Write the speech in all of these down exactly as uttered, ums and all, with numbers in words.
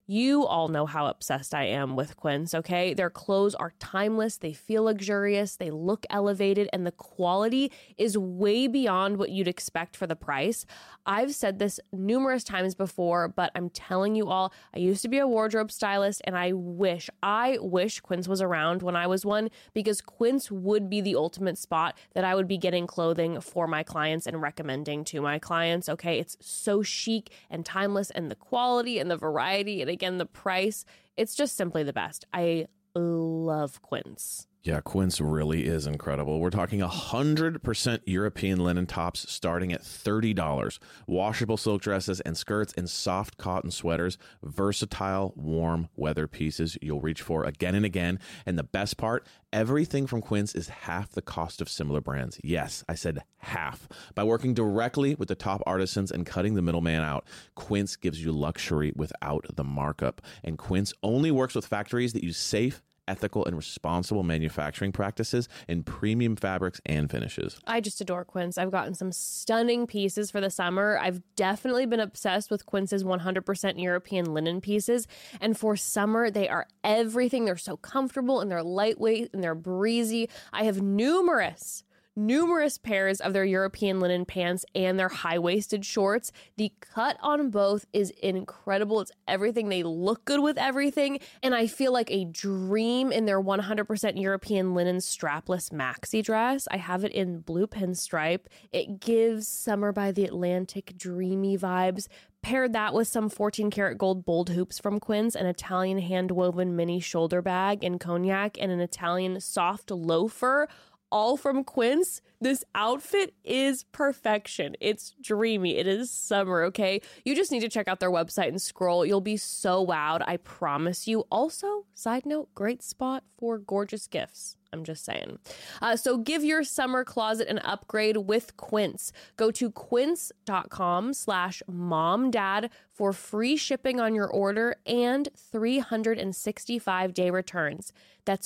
You all know how obsessed I am with Quince, okay? Their clothes are timeless, they feel luxurious, they look elevated, and the quality is way beyond what you'd expect for the price. I've said this numerous times before, but I'm telling you all, I used to be a wardrobe stylist, and I wish, I wish Quince was around when I was one, because Quince would be the ultimate spot that I would be getting clothing for my clients and recommending to my clients, okay? It's so chic and timeless, and the quality and the variety, and again, the price, it's just simply the best. I love Quince. Yeah, Quince really is incredible. We're talking one hundred percent European linen tops starting at thirty dollars. Washable silk dresses and skirts and soft cotton sweaters. Versatile, warm weather pieces you'll reach for again and again. And the best part, everything from Quince is half the cost of similar brands. Yes, I said half. By working directly with the top artisans and cutting the middleman out, Quince gives you luxury without the markup. And Quince only works with factories that use safe, ethical, and responsible manufacturing practices and premium fabrics and finishes. I just adore Quince. I've gotten some stunning pieces for the summer. I've definitely been obsessed with Quince's one hundred percent European linen pieces. And for summer, they are everything. They're so comfortable and they're lightweight and they're breezy. I have numerous numerous pairs of their European linen pants and their high-waisted shorts. The cut on both is incredible. It's everything. They look good with everything. And I feel like a dream in their one hundred percent European linen strapless maxi dress. I have it in blue pinstripe. It gives Summer by the Atlantic dreamy vibes. Paired that with some fourteen karat gold bold hoops from Quince, an Italian hand-woven mini shoulder bag in cognac, and an Italian soft loafer, all from Quince. This outfit is perfection. It's dreamy. It is summer, okay? You just need to check out their website and scroll. You'll be so wowed, I promise you. Also, side note, great spot for gorgeous gifts. I'm just saying. Uh, so give your summer closet an upgrade with Quince. Go to quince.com slash momdad for free shipping on your order and three hundred sixty-five day returns. That's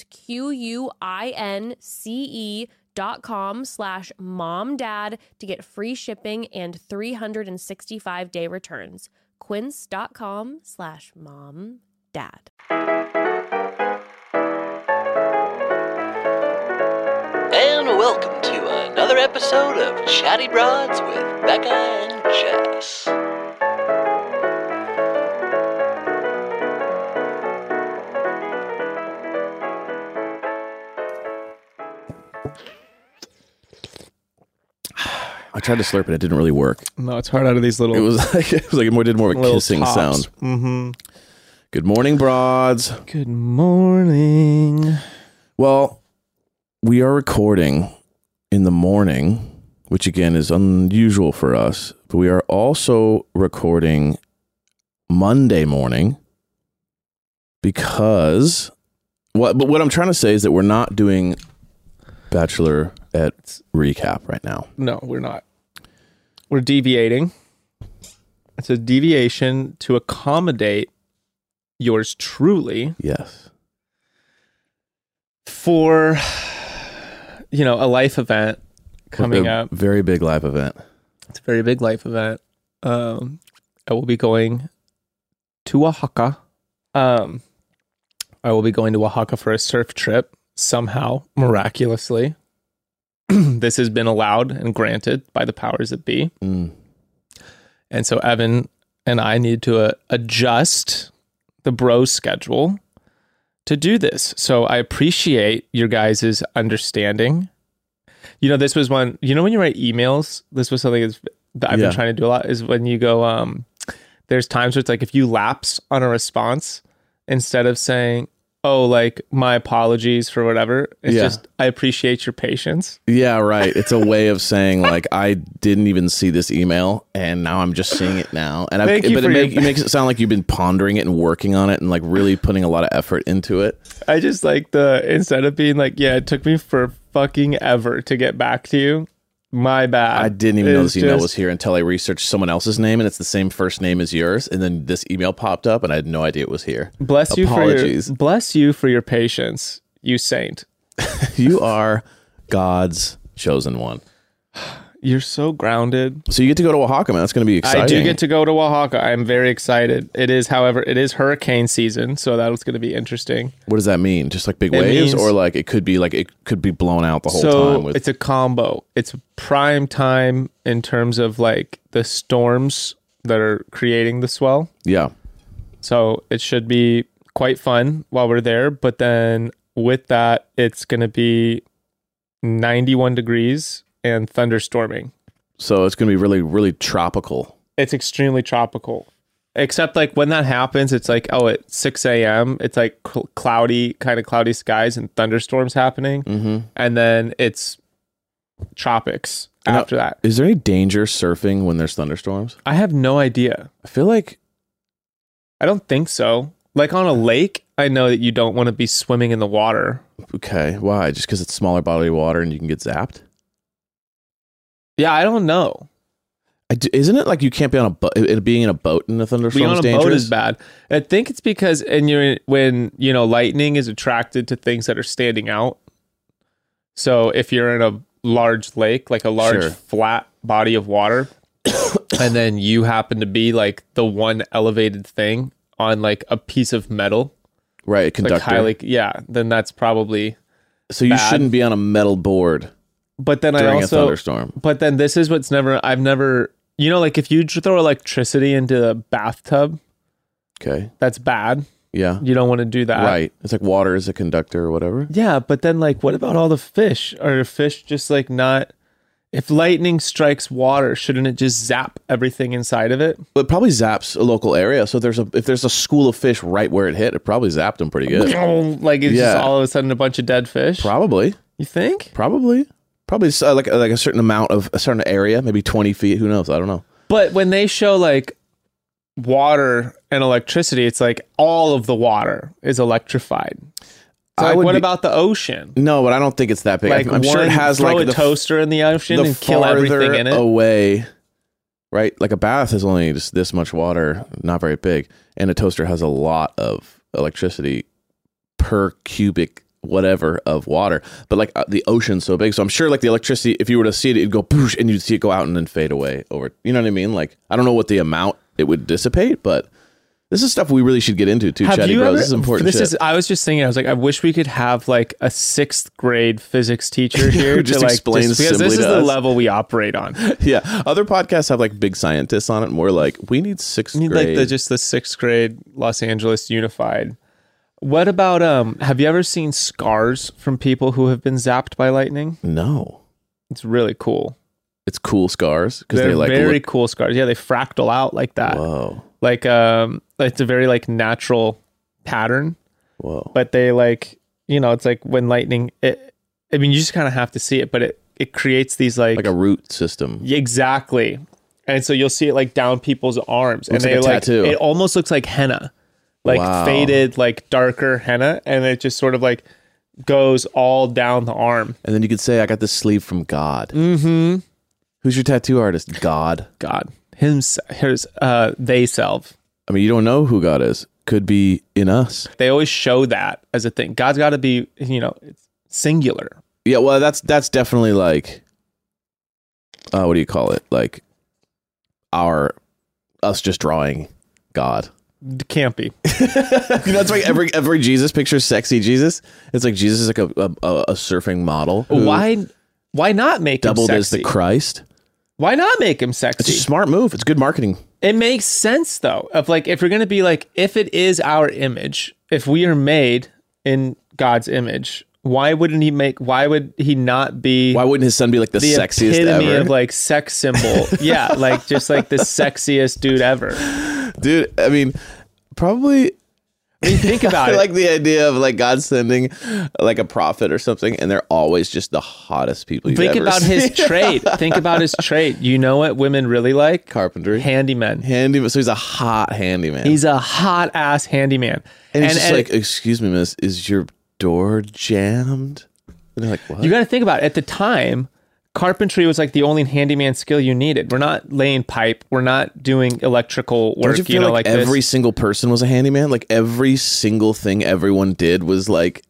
Q-U-I-N-C-E dot com slash momdad to get free shipping and three hundred sixty-five day returns. Quince.com slash momdad. And welcome to another episode of Chatty Broads with Becca and Jess. I tried to slurp it. It didn't really work. No, it's hard out of these little... It was like it was like it more did more of a kissing tops. sound. Mm-hmm. Good morning, broads. Good morning. Well, we are recording in the morning, which again is unusual for us, but we are also recording Monday morning because what but what I'm trying to say is that we're not doing Bachelorette recap right now. No, we're not. We're deviating. It's a deviation to accommodate yours truly. Yes. For, you know, a life event coming a up. Very big live event. It's a very big life event. Um, I will be going to Oaxaca. Um, I will be going to Oaxaca for a surf trip somehow, miraculously. This has been allowed and granted by the powers that be. Mm. And so Evan and I need to uh, adjust the bro schedule to do this. So I appreciate your guys' understanding. You know, this was one, you know, when you write emails, this was something that's, that I've Yeah. been trying to do a lot, is when you go, um, there's times where it's like, if you lapse on a response, instead of saying, oh, like, my apologies for whatever, it's Yeah. just, I appreciate your patience. Yeah, right. It's a way of saying like I didn't even see this email and now I'm just seeing it now. And I, Thank you but for it, your- make, it makes it sound like you've been pondering it and working on it and like really putting a lot of effort into it. I just like the, instead of being like, yeah, it took me for fucking ever to get back to you. My bad. I didn't even know It's this email just- was here until I researched someone else's name and it's the same first name as yours. And then this email popped up and I had no idea it was here. Bless you Apologies. for your, bless you for your patience, you saint. You are God's chosen one. You're so grounded. So you get to go to Oaxaca, man. That's going to be exciting. I do get to go to Oaxaca. I'm very excited. It is, however, it is hurricane season, so that's going to be interesting. What does that mean? Just like big It waves, means- or like it could be like it could be blown out the whole so time. With it's a combo. It's prime time in terms of like the storms that are creating the swell. yeah, So it should be quite fun while we're there. But then with that, it's going to be ninety-one degrees and thunderstorming. so it's going to be really, really tropical. It's extremely tropical. Except like when that happens, it's like, oh, at six a.m., it's like cl- cloudy, kind of cloudy skies and thunderstorms happening. Mm-hmm. And then it's tropics Now- after that. Is there any danger surfing when there's thunderstorms? I have no idea. I feel like I don't think so. Like on a lake, I know that you don't want to be swimming in the water. okay, why? Just because it's smaller body of water and you can get zapped? Yeah, I don't know. I d- isn't it like you can't be on a boat? Being in a boat in a thunderstorm Being on is a dangerous? boat is bad. I think it's because and you're when you know lightning is attracted to things that are standing out. So if you're in a large lake, like a large Sure. flat body of water, and then you happen to be like the one elevated thing on like a piece of metal, Right, like conductor. highly, yeah, then that's probably. so you bad. shouldn't be on a metal board But then during I a also, thunderstorm. but then this is what's never. I've never, you know, like if you throw electricity into a bathtub, Okay, that's bad. yeah, You don't want to do that. right. It's like water is a conductor or whatever. Yeah, but then like what about all the fish? Are fish just like not if lightning strikes water, shouldn't it just zap everything inside of it? But it probably zaps a local area. So there's a if there's a school of fish right where it hit, it probably zapped them pretty good. Like it's just Yeah. all of a sudden a bunch of dead fish. Probably, You think? probably, probably uh, like like a certain amount of a certain area, maybe twenty feet. Who knows? I don't know. But when they show like water and electricity, it's like all of the water is electrified. So I like, would what be- about the ocean? No, but I don't think it's that big. Like I'm sure it one- has throw like a the f- toaster in the ocean the and kill everything farther in it. away, right? Like a bath is only just this much water, not very big, and a toaster has a lot of electricity per cubic whatever of water. But like uh, the ocean's so big, so I'm sure like the electricity, if you were to see it, it'd go boosh, and you'd see it go out and then fade away over. You know what I mean? Like I don't know what the amount it would dissipate, but this is stuff we really should get into too, Have Chatty you Bros. ever- This is important This shit. is. I was just thinking. I was like, I wish we could have like a sixth grade physics teacher here Who to just like explains because this simply is to the us. level we operate on. Yeah, other podcasts have like big scientists on it, and we're like, we need sixth We need grade. like the just the sixth grade Los Angeles Unified. What about um? Have you ever seen scars from people who have been zapped by lightning? no, It's really cool. it's cool scars because They're they like very look, cool scars. Yeah, they fractal out like that. whoa, Like um, it's a very like natural pattern. whoa. But they like you know it's like when lightning. It, I mean, you just kind of have to see it, but it it creates these like, Like a root system. Yeah, exactly. And so you'll see it like down people's arms, Looks and like they a like tattoo. it almost looks like henna, like Wow. faded, like darker henna, and it just sort of like goes all down the arm. And then you could say, I got this sleeve from God. Mm-hmm. Who's your tattoo artist? God. God, him, his, uh, they self. I mean, you don't know who God is. Could be in us. They always show that as a thing. God's got to be, you know, it's singular. Yeah, well, that's that's definitely like, uh, what do you call it? Like, our us just drawing God. It can't be. You know, it's like every every Jesus picture, sexy Jesus. It's like Jesus is like a a, a surfing model. who Why? Why not make him doubled as sexy? the Christ? Why not make him It's a sexy? smart move. It's good marketing. It makes sense though. Of like, if you're going to be like, if it is our image, if we are made in God's image, why wouldn't he make? Why would he not be Why wouldn't his son be like the, the sexiest epitome ever? of like sex symbol? Yeah, like just like the sexiest dude ever. Dude, I mean, probably. I mean, think about I it. like the idea of like God sending like a prophet or something, and they're always just the hottest people you've Think ever about seen. his trade. Think about his trade. You know what women really like? Carpentry. Handyman. Handyman. So he's a hot handyman. He's a hot ass handyman. and he's just like, excuse me, miss, is your door jammed? And they're like, what? you got to think about it. At the time, carpentry was like the only handyman skill you needed. We're not laying pipe. We're not doing electrical work. Don't you feel know, like, like every this. single person was a handyman? Like every single thing everyone did was like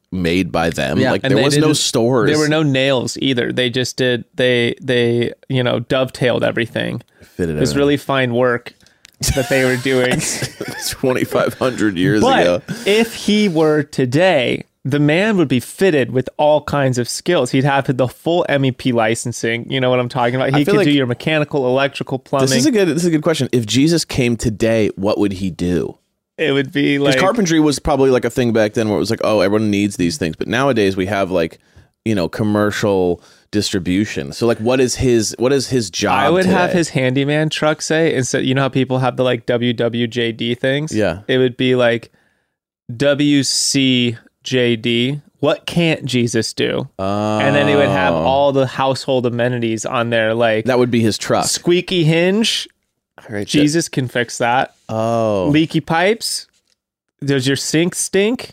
made by them. Yeah, like and there they was no didn't- stores. There were no nails either. They just did they they you know dovetailed everything. Fitted It was really fine work that they were doing. twenty-five hundred years But ago. if he were today, the man would be fitted with all kinds of skills. He'd have the full M E P licensing. You know what I'm talking about? I He feel could like do your mechanical, electrical, plumbing. This is a good. This is a good question. If Jesus came today, what would he do? it would be Because like carpentry was probably like a thing back then, where it was like, oh, everyone needs these things. But nowadays we have like, you know, commercial distribution. So like, what is his? What is his job? I would have today? his handyman truck say instead. You know how people have the like W W J D things? Yeah. It would be like W C J D. What can't Jesus do? Oh. And then he would have all the household amenities on there, like That would be his truck. squeaky hinge. Right, Jesus can fix that. Oh. Leaky pipes. Does your sink stink?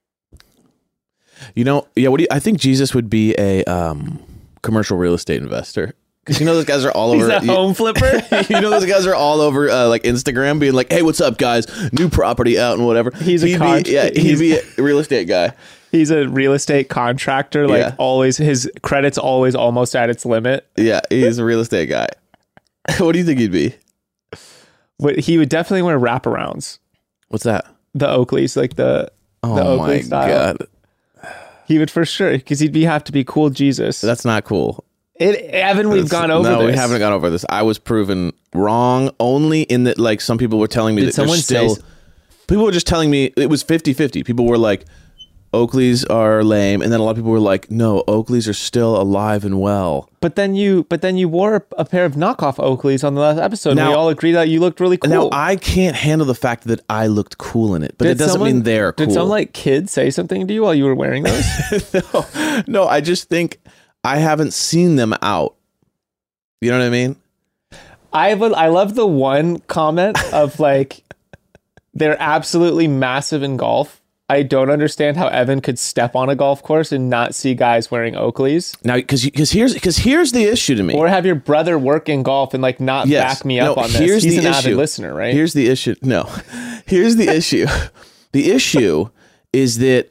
You know, yeah. What do you? I think Jesus would be a um, commercial real estate investor. Because you know those guys are all He's over. a you, home flipper. you know those guys are all over uh, like Instagram, being like, "Hey, what's up, guys? New property out and whatever." He's a he'd con- be, yeah, he'd he's- be a real estate guy. He's a real estate contractor. Like Yeah. always, his credit's always almost at its limit. Yeah, he's a real estate guy. What do you think he'd be? But he would definitely wear wraparounds. What's that? The Oakleys, like the Oh the Oakley my style. god, He would for sure, because he'd be have to be cool Jesus. that's not cool. It, Evan, we've That's- gone over no, this. we haven't gone over this. I was proven wrong only in that, like, some people were telling me Did that there's someone still. say- People were just telling me it was fifty-fifty. People were like, Oakleys are lame, and then a lot of people were like, no, Oakleys are still alive and well. But then you, but then you wore a, a pair of knockoff Oakleys on the last episode. Now- and we all agreed that you looked really cool. Now I can't handle the fact that I looked cool in it, but Did it doesn't someone- mean they're cool. Did some like kid say something to you while you were wearing those? no, no, I just think I haven't seen them out. You know what I mean? I would, I love the one comment of like, they're absolutely massive in golf. I don't understand how Evan could step on a golf course and not see guys wearing Oakleys, Now, because because here's because here's the issue to me. or have your brother work in golf and like not Yes. back me up No, on this. here's He's the an issue. avid listener, right? Here's the issue. No, here's the issue. The issue is that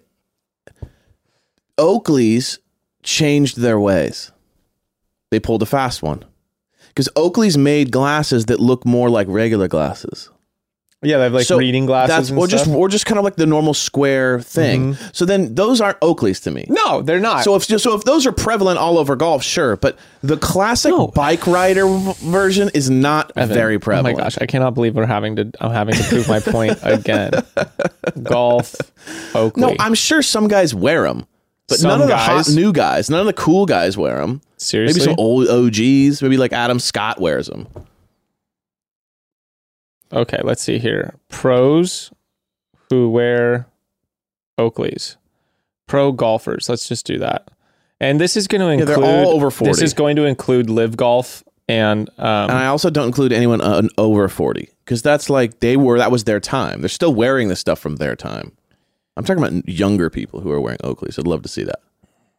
Oakleys changed their ways. They pulled a fast one because Oakleys made glasses that look more like regular glasses. yeah, they have like So reading glasses. That's and or just stuff. or just kind of like the normal square thing. So then those aren't Oakleys to me. No, they're not. So if so if those are prevalent all over golf, sure, but the classic No. bike rider v- version is not Evan, very prevalent. Oh my gosh, I cannot believe we're having to. I'm having to prove my point again. Golf, Oakley. No, I'm sure some guys wear them, but Some none of the guys? hot new guys, none of the cool guys wear them. Seriously. Maybe some old O Gs, maybe like Adam Scott wears them. Okay, let's see here. Pros who wear Oakleys. Pro golfers. Let's just do that. And this is going to Yeah, include. they're all over forty. This is going to include live golf and. Um, And I also don't include anyone uh, over forty because that's like they were, that was their time. They're still wearing this stuff from their time. I'm talking about younger people who are wearing Oakleys. I'd love to see that.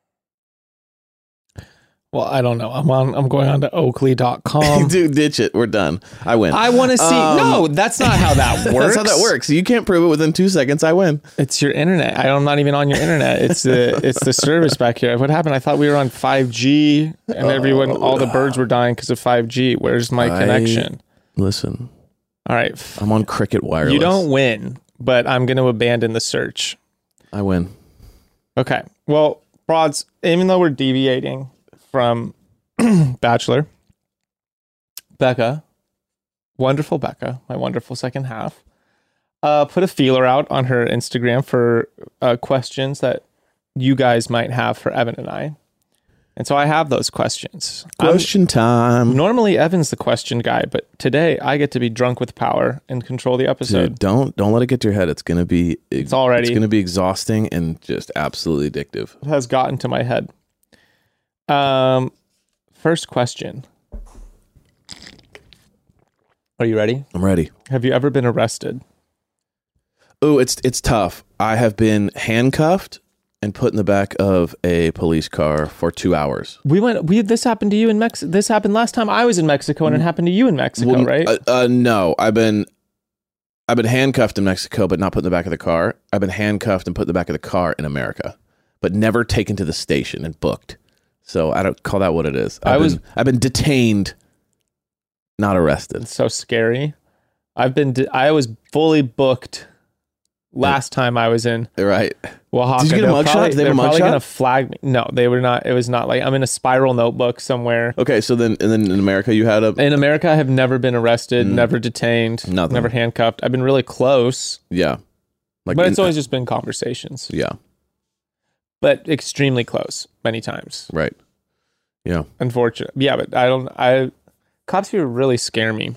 well, I don't know. I'm on. I'm going on to Oakley dot com. Dude, ditch it. We're done. I win. I want to see. Um, no, that's not how that works. That's how that works. You can't prove it within two seconds. I win. It's your internet. I, I'm not even on your internet. It's the it's the service back here. What happened? I thought we were on five G and everyone, all the birds were dying because of five G. Where's my I- connection? Listen, All right. f- I'm on Cricket Wireless. You don't win, but I'm going to abandon the search. I win. Okay. Well, Broads, even though we're deviating from Bachelor, Becca, wonderful Becca, my wonderful second half, uh, put a feeler out on her Instagram for uh, questions that you guys might have for Evan and I. And so I have those questions. I'm- Question time. normally Evan's the question guy, but today I get to be drunk with power and control the episode. Dude, don't don't let it get to your head. It's gonna be It's already- it's gonna be exhausting and just absolutely addictive. It has gotten to my head. Um, first question. Are you ready? I'm ready. Have you ever been arrested? Oh, it's it's tough. I have been handcuffed and put in the back of a police car for two hours. We went. We this happened to you in Mexico. This happened last time I was in Mexico, and it happened to you in Mexico, Well, right? Uh, uh, no, I've been I've been handcuffed in Mexico, but not put in the back of the car. I've been handcuffed and put in the back of the car in America. but never taken to the station and booked. So I don't call that what it is. I've I been, was- I've been detained, not arrested. It's so scary. I've been, de- I was fully booked last time I was in Right. Oaxaca. Did you get a They're mugshot? probably- Did they have They're a probably mugshot? going to flag me. No, they were not. It was not like I'm in a spiral notebook somewhere. Okay, so then and then in America you had a In America, I have never been arrested, never detained, Nothing. never handcuffed. I've been really close, yeah, like but in- it's always just been conversations. yeah, But extremely close many times. right, yeah. Unfortunate. Yeah, but I don't. I cops here really scare me.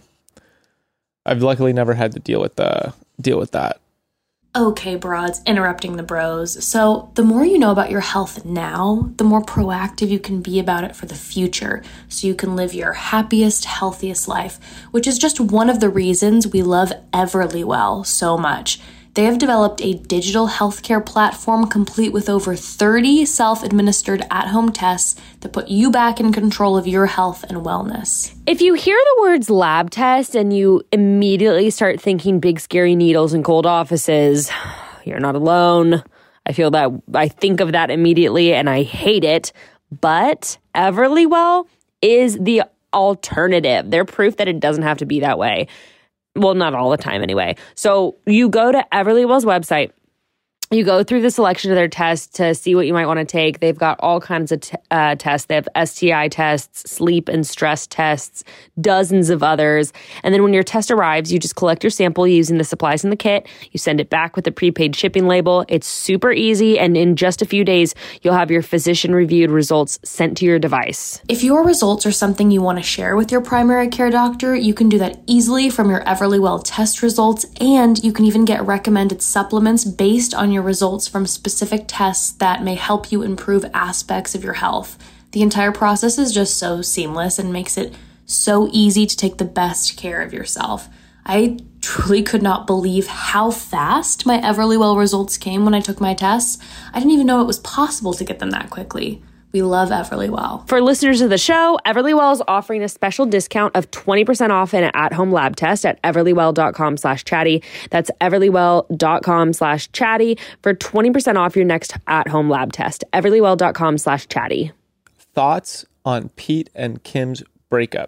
I've luckily never had to deal with the deal with that. Okay, broads, interrupting the bros. So, the more you know about your health now, the more proactive you can be about it for the future, so you can live your happiest, healthiest life, which is just one of the reasons we love Everlywell so much. They have developed a digital healthcare platform complete with over thirty self-administered at-home tests that put you back in control of your health and wellness. If you hear the words lab test and you immediately start thinking big scary needles and cold offices, you're not alone. I feel that I think of that immediately and I hate it. But Everlywell is the alternative. They're proof that it doesn't have to be that way. Well, not all the time anyway. So you go to Everlywell's website. You go through the selection of their tests to see what you might want to take. They've got all kinds of t- uh, tests. They have S T I tests, sleep and stress tests, dozens of others. And then when your test arrives, you just collect your sample using the supplies in the kit. You send it back with a prepaid shipping label. It's super easy. And in just a few days, you'll have your physician-reviewed results sent to your device. If your results are something you want to share with your primary care doctor, you can do that easily from your Everlywell test results, and you can even get recommended supplements based on your results from specific tests that may help you improve aspects of your health. The entire process is just so seamless and makes it so easy to take the best care of yourself. I truly could not believe how fast my Everlywell results came when I took my tests. I didn't even know it was possible to get them that quickly. We love Everlywell. For listeners of the show, Everlywell is offering a special discount of twenty percent off an at-home lab test at everlywell.com slash chatty. That's everlywell.com slash chatty for twenty percent off your next at-home lab test. everlywell.com slash chatty. Thoughts on Pete and Kim's breakup?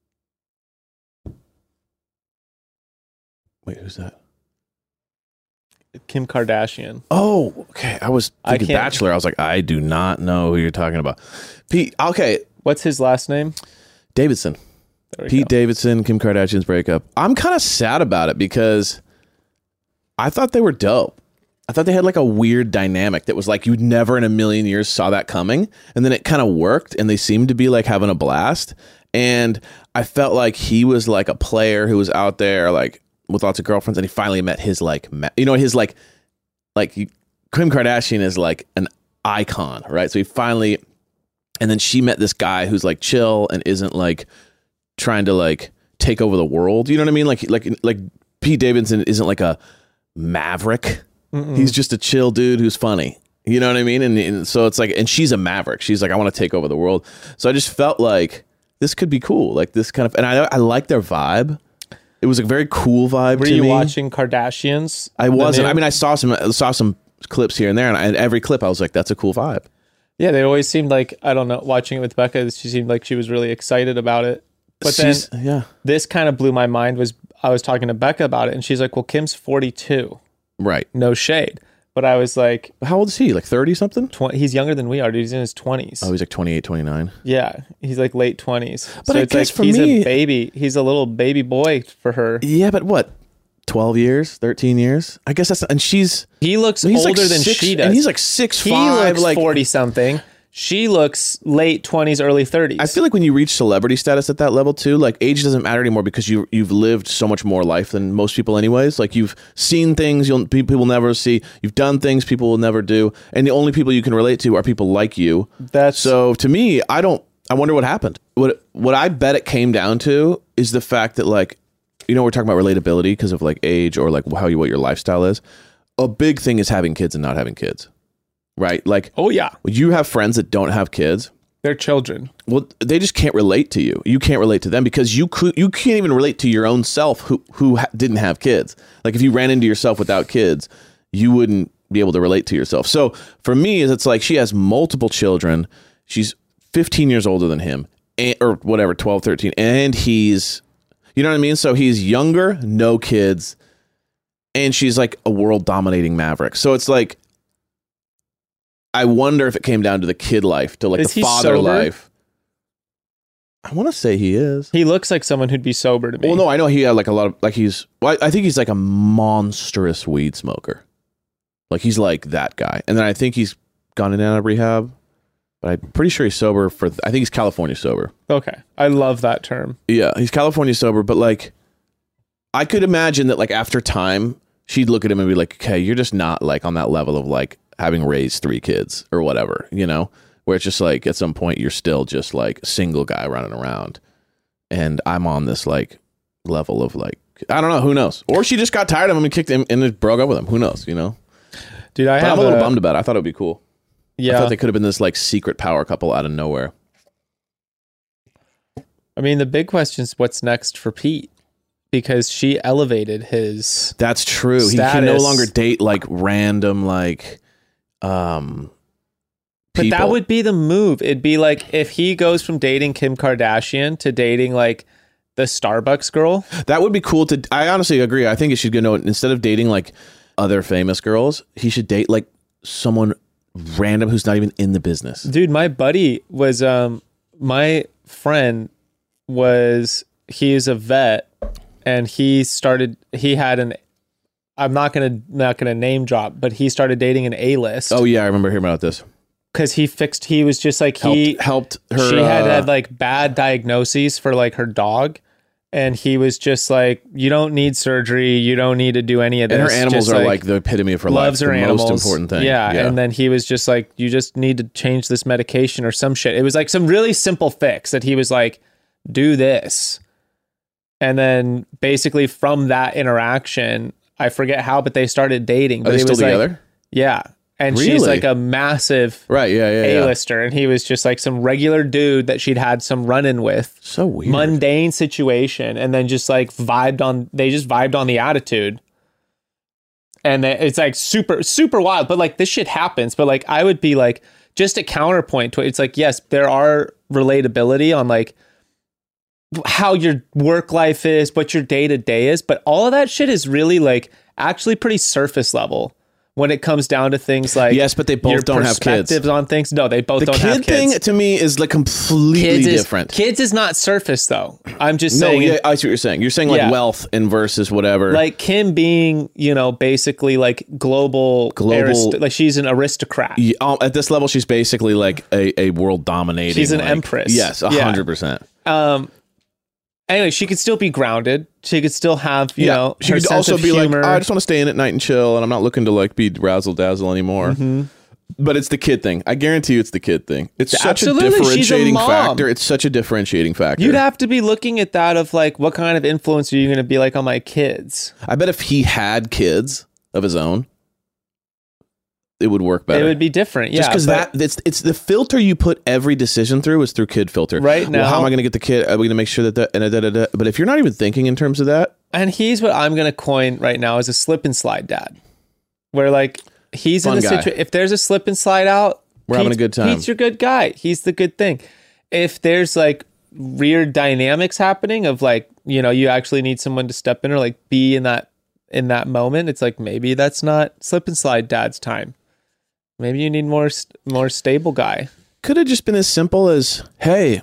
Wait, who's that? Kim Kardashian. Oh, okay. I was I thinking can't- Bachelor. I was like, I do not know who you're talking about. Pete. Okay, What's his last name? Davidson. There we Pete go. Davidson, Kim Kardashian's breakup. I'm kind of sad about it because I thought they were dope. I thought they had like a weird dynamic that was like you never in a million years saw that coming. And then it kind of worked and they seemed to be like having a blast. And I felt like he was like a player who was out there like with lots of girlfriends and he finally met his like, ma- you know, his like, like he, Kim Kardashian is like an icon, right? So he finally, and then she met this guy who's like chill and isn't like trying to like take over the world. You know what I mean? Like, like, like Pete Davidson isn't like a maverick. Mm-mm. He's just a chill dude who's funny. You know what I mean? And, and so it's like, and she's a maverick. She's like, I want to take over the world. So I just felt like this could be cool. Like this kind of, and I, I like their vibe. It was a very cool vibe Were to you me. watching Kardashians? I The wasn't. new- I mean, I saw some, saw some clips here and there, and, I, and every clip I was like, that's a cool vibe. Yeah, they always seemed like, I don't know, watching it with Becca, she seemed like she was really excited about it. But then She's, yeah, this kind of blew my mind was I was talking to Becca about it and she's like, well, Kim's forty-two. right. No shade. But I was like, How old is he? Like thirty something? twenty, he's younger than we are, dude. He's in his twenties. Oh, he's like twenty-eight, twenty-nine. Yeah, he's like late twenties. But so I it's guess like for he's me- a baby. He's a little baby boy for her. Yeah, but what? twelve years, thirteen years? I guess that's, and she's, He looks he's older like than six, she does. and he's like six, he five, looks like forty something. She looks late twenties, early thirties. I feel like when you reach celebrity status at that level too, like age doesn't matter anymore because you you've lived so much more life than most people anyways. Like you've seen things you'll people will never see. You've done things people will never do, and the only people you can relate to are people like you. That's So to me, I don't. I wonder what happened. What what I bet it came down to is the fact that like, you know, we're talking about relatability because of like age or like how you what your lifestyle is. A big thing is having kids and not having kids, right? Like, oh yeah, you have friends that don't have kids. they're children. Well, they just can't relate to you. You can't relate to them because you could, you can't even relate to your own self who who ha- didn't have kids. Like if you ran into yourself without kids, you wouldn't be able to relate to yourself. So for me, is it's like she has multiple children. She's fifteen years older than him, and, or whatever, twelve, thirteen, and he's, you know what I mean? So he's younger, no kids, and she's like a world dominating maverick. So it's like, I wonder if it came down to the kid life, to like Is the he father sober? life. I want to say he is. He looks like someone who'd be sober to me. Well, no, I know he had like a lot of, like he's, well, I think he's like a monstrous weed smoker. Like he's like that guy. And then I think he's gone in and out of rehab, but I'm pretty sure he's sober for, I think he's California sober. Okay. I love that term. Yeah, he's California sober, but like, I could imagine that like after time, she'd look at him and be like, okay, you're just not like on that level of like having raised three kids or whatever, you know? Where it's just like at some point you're still just like a single guy running around, and I'm on this like level of like, I don't know, who knows? Or she just got tired of him and kicked him and just broke up with him. Who knows? You know? Dude, I But have I'm a little a- bummed about it. I thought it would be cool. I Yeah. thought they could have been this like secret power couple out of nowhere. I mean, the big question is what's next for Pete, because she elevated his. That's true. He can no Status. longer date like random like, um. But that people. would be the move. It'd be like if he goes from dating Kim Kardashian to dating like the Starbucks girl. That would be cool to. I honestly agree. I think he should go. No, instead of dating like other famous girls, he should date like someone random who's not even in the business. Dude, my buddy was um my friend was he is a vet, and he started he had an I'm not gonna not gonna name drop, but he started dating an A-list. Oh yeah, I remember hearing about this. Because he fixed he was just like Helped, he helped her. she had uh, had like bad diagnoses for like her dog, and he was just like, you don't need surgery, you don't need to do any of this. and her animals Just, are like, the epitome of her loves life. her the animals. most important thing. Yeah, and then he was just like, you just need to change this medication or some shit. It was like some really simple fix that he was like, do this. And then basically from that interaction, I forget how, but they started dating. Are But they it still was like, together? yeah. And she's Really? like a massive Right. Yeah. Yeah. yeah. A-lister, and he was just like some regular dude that she'd had some run-in with. So weird. Mundane situation, and then just like vibed on they just vibed on the attitude. And then it's like super super wild, but like this shit happens. But like I would be like, just a counterpoint to it, it's like, yes, there are relatability on like how your work life is, what your day-to-day is, but all of that shit is really like actually pretty surface level when it comes down to things like Yes, but they both your don't have kids. perspectives on things. No, they both The don't kid have thing kids. to me is like completely Kids is, different. kids is not surface though. I'm just no, saying, yeah, I see what you're saying. You're saying like Yeah. wealth and versus whatever. like Kim being, you know, basically like global, Global- arist- like she's an aristocrat. Yeah, um, at this level, she's basically like a, a world dominating. She's an like- empress. Yes, a Yeah. hundred percent. Um. Anyway, she could still be grounded. She could still have, you Yeah, know, she her could sense also of be humor. like, "Oh, I just want to stay in at night and chill, and I'm not looking to like be razzle dazzle anymore. Mm-hmm. But it's the kid thing. I guarantee you, it's the kid thing. It's such Absolutely, a she's a differentiating mom. factor. It's such a differentiating factor. You'd have to be looking at that of like, what kind of influence are you going to be like on my kids? I bet if he had kids of his own, it would work better. It would be different. Just yeah, because but- that it's it's the filter you put every decision through is through kid filter. Right Well, how now- am I going to get the kid? Are we going to make sure that that and da, da, da, da. But if you're not even thinking in terms of that, And he's what I'm going to coin right now as a slip and slide dad, where like he's Fun in the guy. situation. If there's a slip and slide out, We're having a Pete's- good time. Pete's your good guy. He's the good thing. If there's like weird dynamics happening of like, you know, you actually need someone to step in or like be in that in that moment, it's like maybe that's not slip and slide dad's time. Maybe you need more st- more stable guy. could have just been as simple as, hey,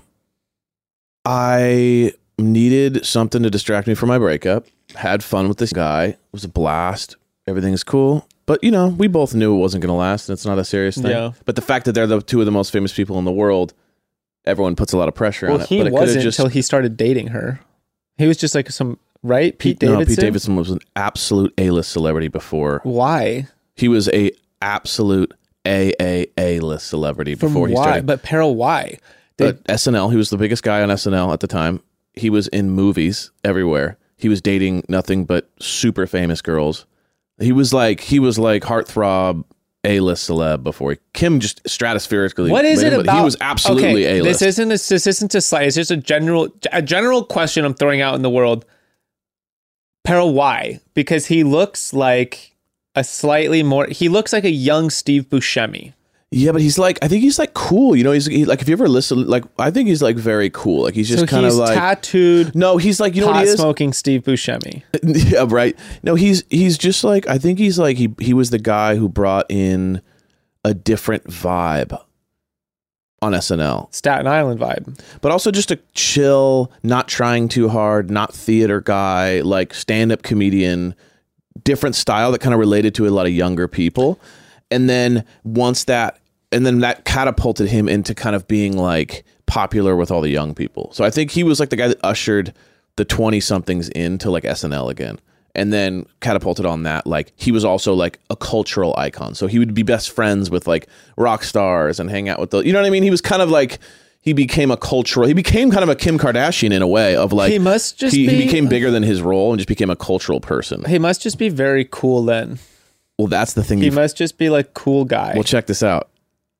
I needed something to distract me from my breakup. Had fun with this guy. It was a blast. Everything's cool. But, you know, we both knew it wasn't going to last, and it's not a serious thing. Yeah. But the fact that they're the two of the most famous people in the world, everyone puts a lot of pressure Well, on it. he But it could wasn't have just until he started dating her. He was just like some right Pete, Pete, no, Davidson. Pete Davidson was an absolute A-list celebrity before. Why? He was a absolute A A A-list celebrity From before he why? started. But Peril, why? They, But S N L, he was the biggest guy on S N L at the time. He was in movies everywhere. He was dating nothing but super famous girls. He was like he was like heartthrob A-list celeb before he, Kim just stratospherically. what is with it him, but about? He was absolutely okay, A-list. This isn't a, this isn't a slide. It's just a general a general question I'm throwing out in the world. Peril, why? Because he looks like a slightly more. He looks like a young Steve Buscemi. Yeah, but he's like, I think he's like cool. You know, he's he, like, if you ever listen, like, I think he's like very cool. Like, he's just So kind of he's like tattooed, No, he's like, you know what pot he is? smoking Steve Buscemi. Yeah, right. No, he's he's just like, I think he's like he he was the guy who brought in a different vibe on S N L. Staten Island vibe. But also just a chill, not trying too hard, not theater guy, like stand-up comedian, different style that kind of related to a lot of younger people. And then once that and then that catapulted him into kind of being like popular with all the young people. So I think he was like the guy that ushered the twenty somethings into like S N L again, and then catapulted on that. Like, he was also like a cultural icon. So he would be best friends with like rock stars and hang out with the, you know what I mean? He was kind of like, he became a cultural, he became kind of a Kim Kardashian in a way of like, He must just he, be, he became bigger than his role and just became a cultural person. He must just be very cool then. Well, that's the thing. He you've- must just be like cool guy. Well, check this out.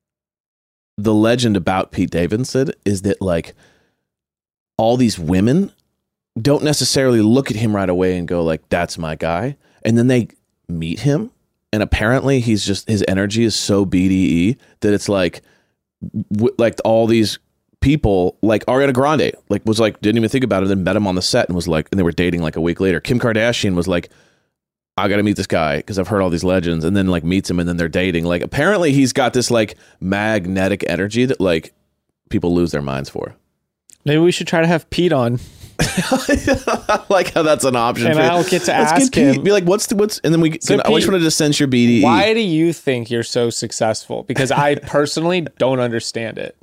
The legend about Pete Davidson is that like all these women don't necessarily look at him right away and go like, that's my guy. And then they meet him. And apparently he's just, his energy is so B D E that it's like, w- like all these people, like Ariana Grande, like was like, didn't even think about it. Then met him on the set and was like, and they were dating like a week later. Kim Kardashian was like, I got to meet this guy because I've heard all these legends, and then like meets him and then they're dating. Like, apparently he's got this like magnetic energy that like people lose their minds for. Maybe we should try to have Pete on. I like how that's an option. And for I'll get to Let's ask get Pete. him. Be like, what's the, what's, and then we, So can, I just Pete, wanted to sense your B D E. Why do you think you're so successful? Because I personally don't understand it.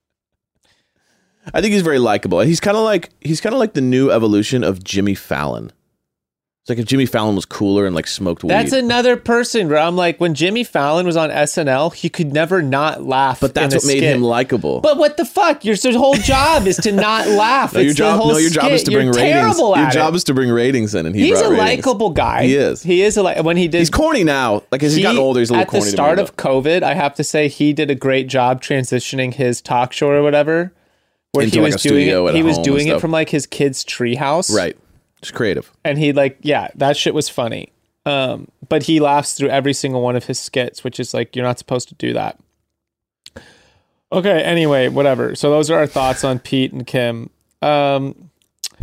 I think he's very likable. He's kind of like, he's kind of like the new evolution of Jimmy Fallon. It's like if Jimmy Fallon was cooler and like smoked weed. That's another person where I'm like, when Jimmy Fallon was on S N L, he could never not laugh. But that's in a what made skit. him likable. But what the fuck? Your whole job is to not laugh. No, your It's the job, whole no, your job is skit. to bring You're ratings. terrible Your at job it. is to bring ratings in, and he He's brought a ratings. likable guy. He is. He is a li- when he did. He's corny now. Like as he, he- got older, he's a little at corny. the to start me, of COVID, I have to say he did a great job transitioning his talk show or whatever, where Into he like was a doing studio it. at He a was home doing and it stuff. from like his kid's treehouse, right. Just creative. And he like, yeah, that shit was funny. Um, but he laughs through every single one of his skits, which is like, you're not supposed to do that. Okay, anyway, whatever. So those are our thoughts on Pete and Kim. Um,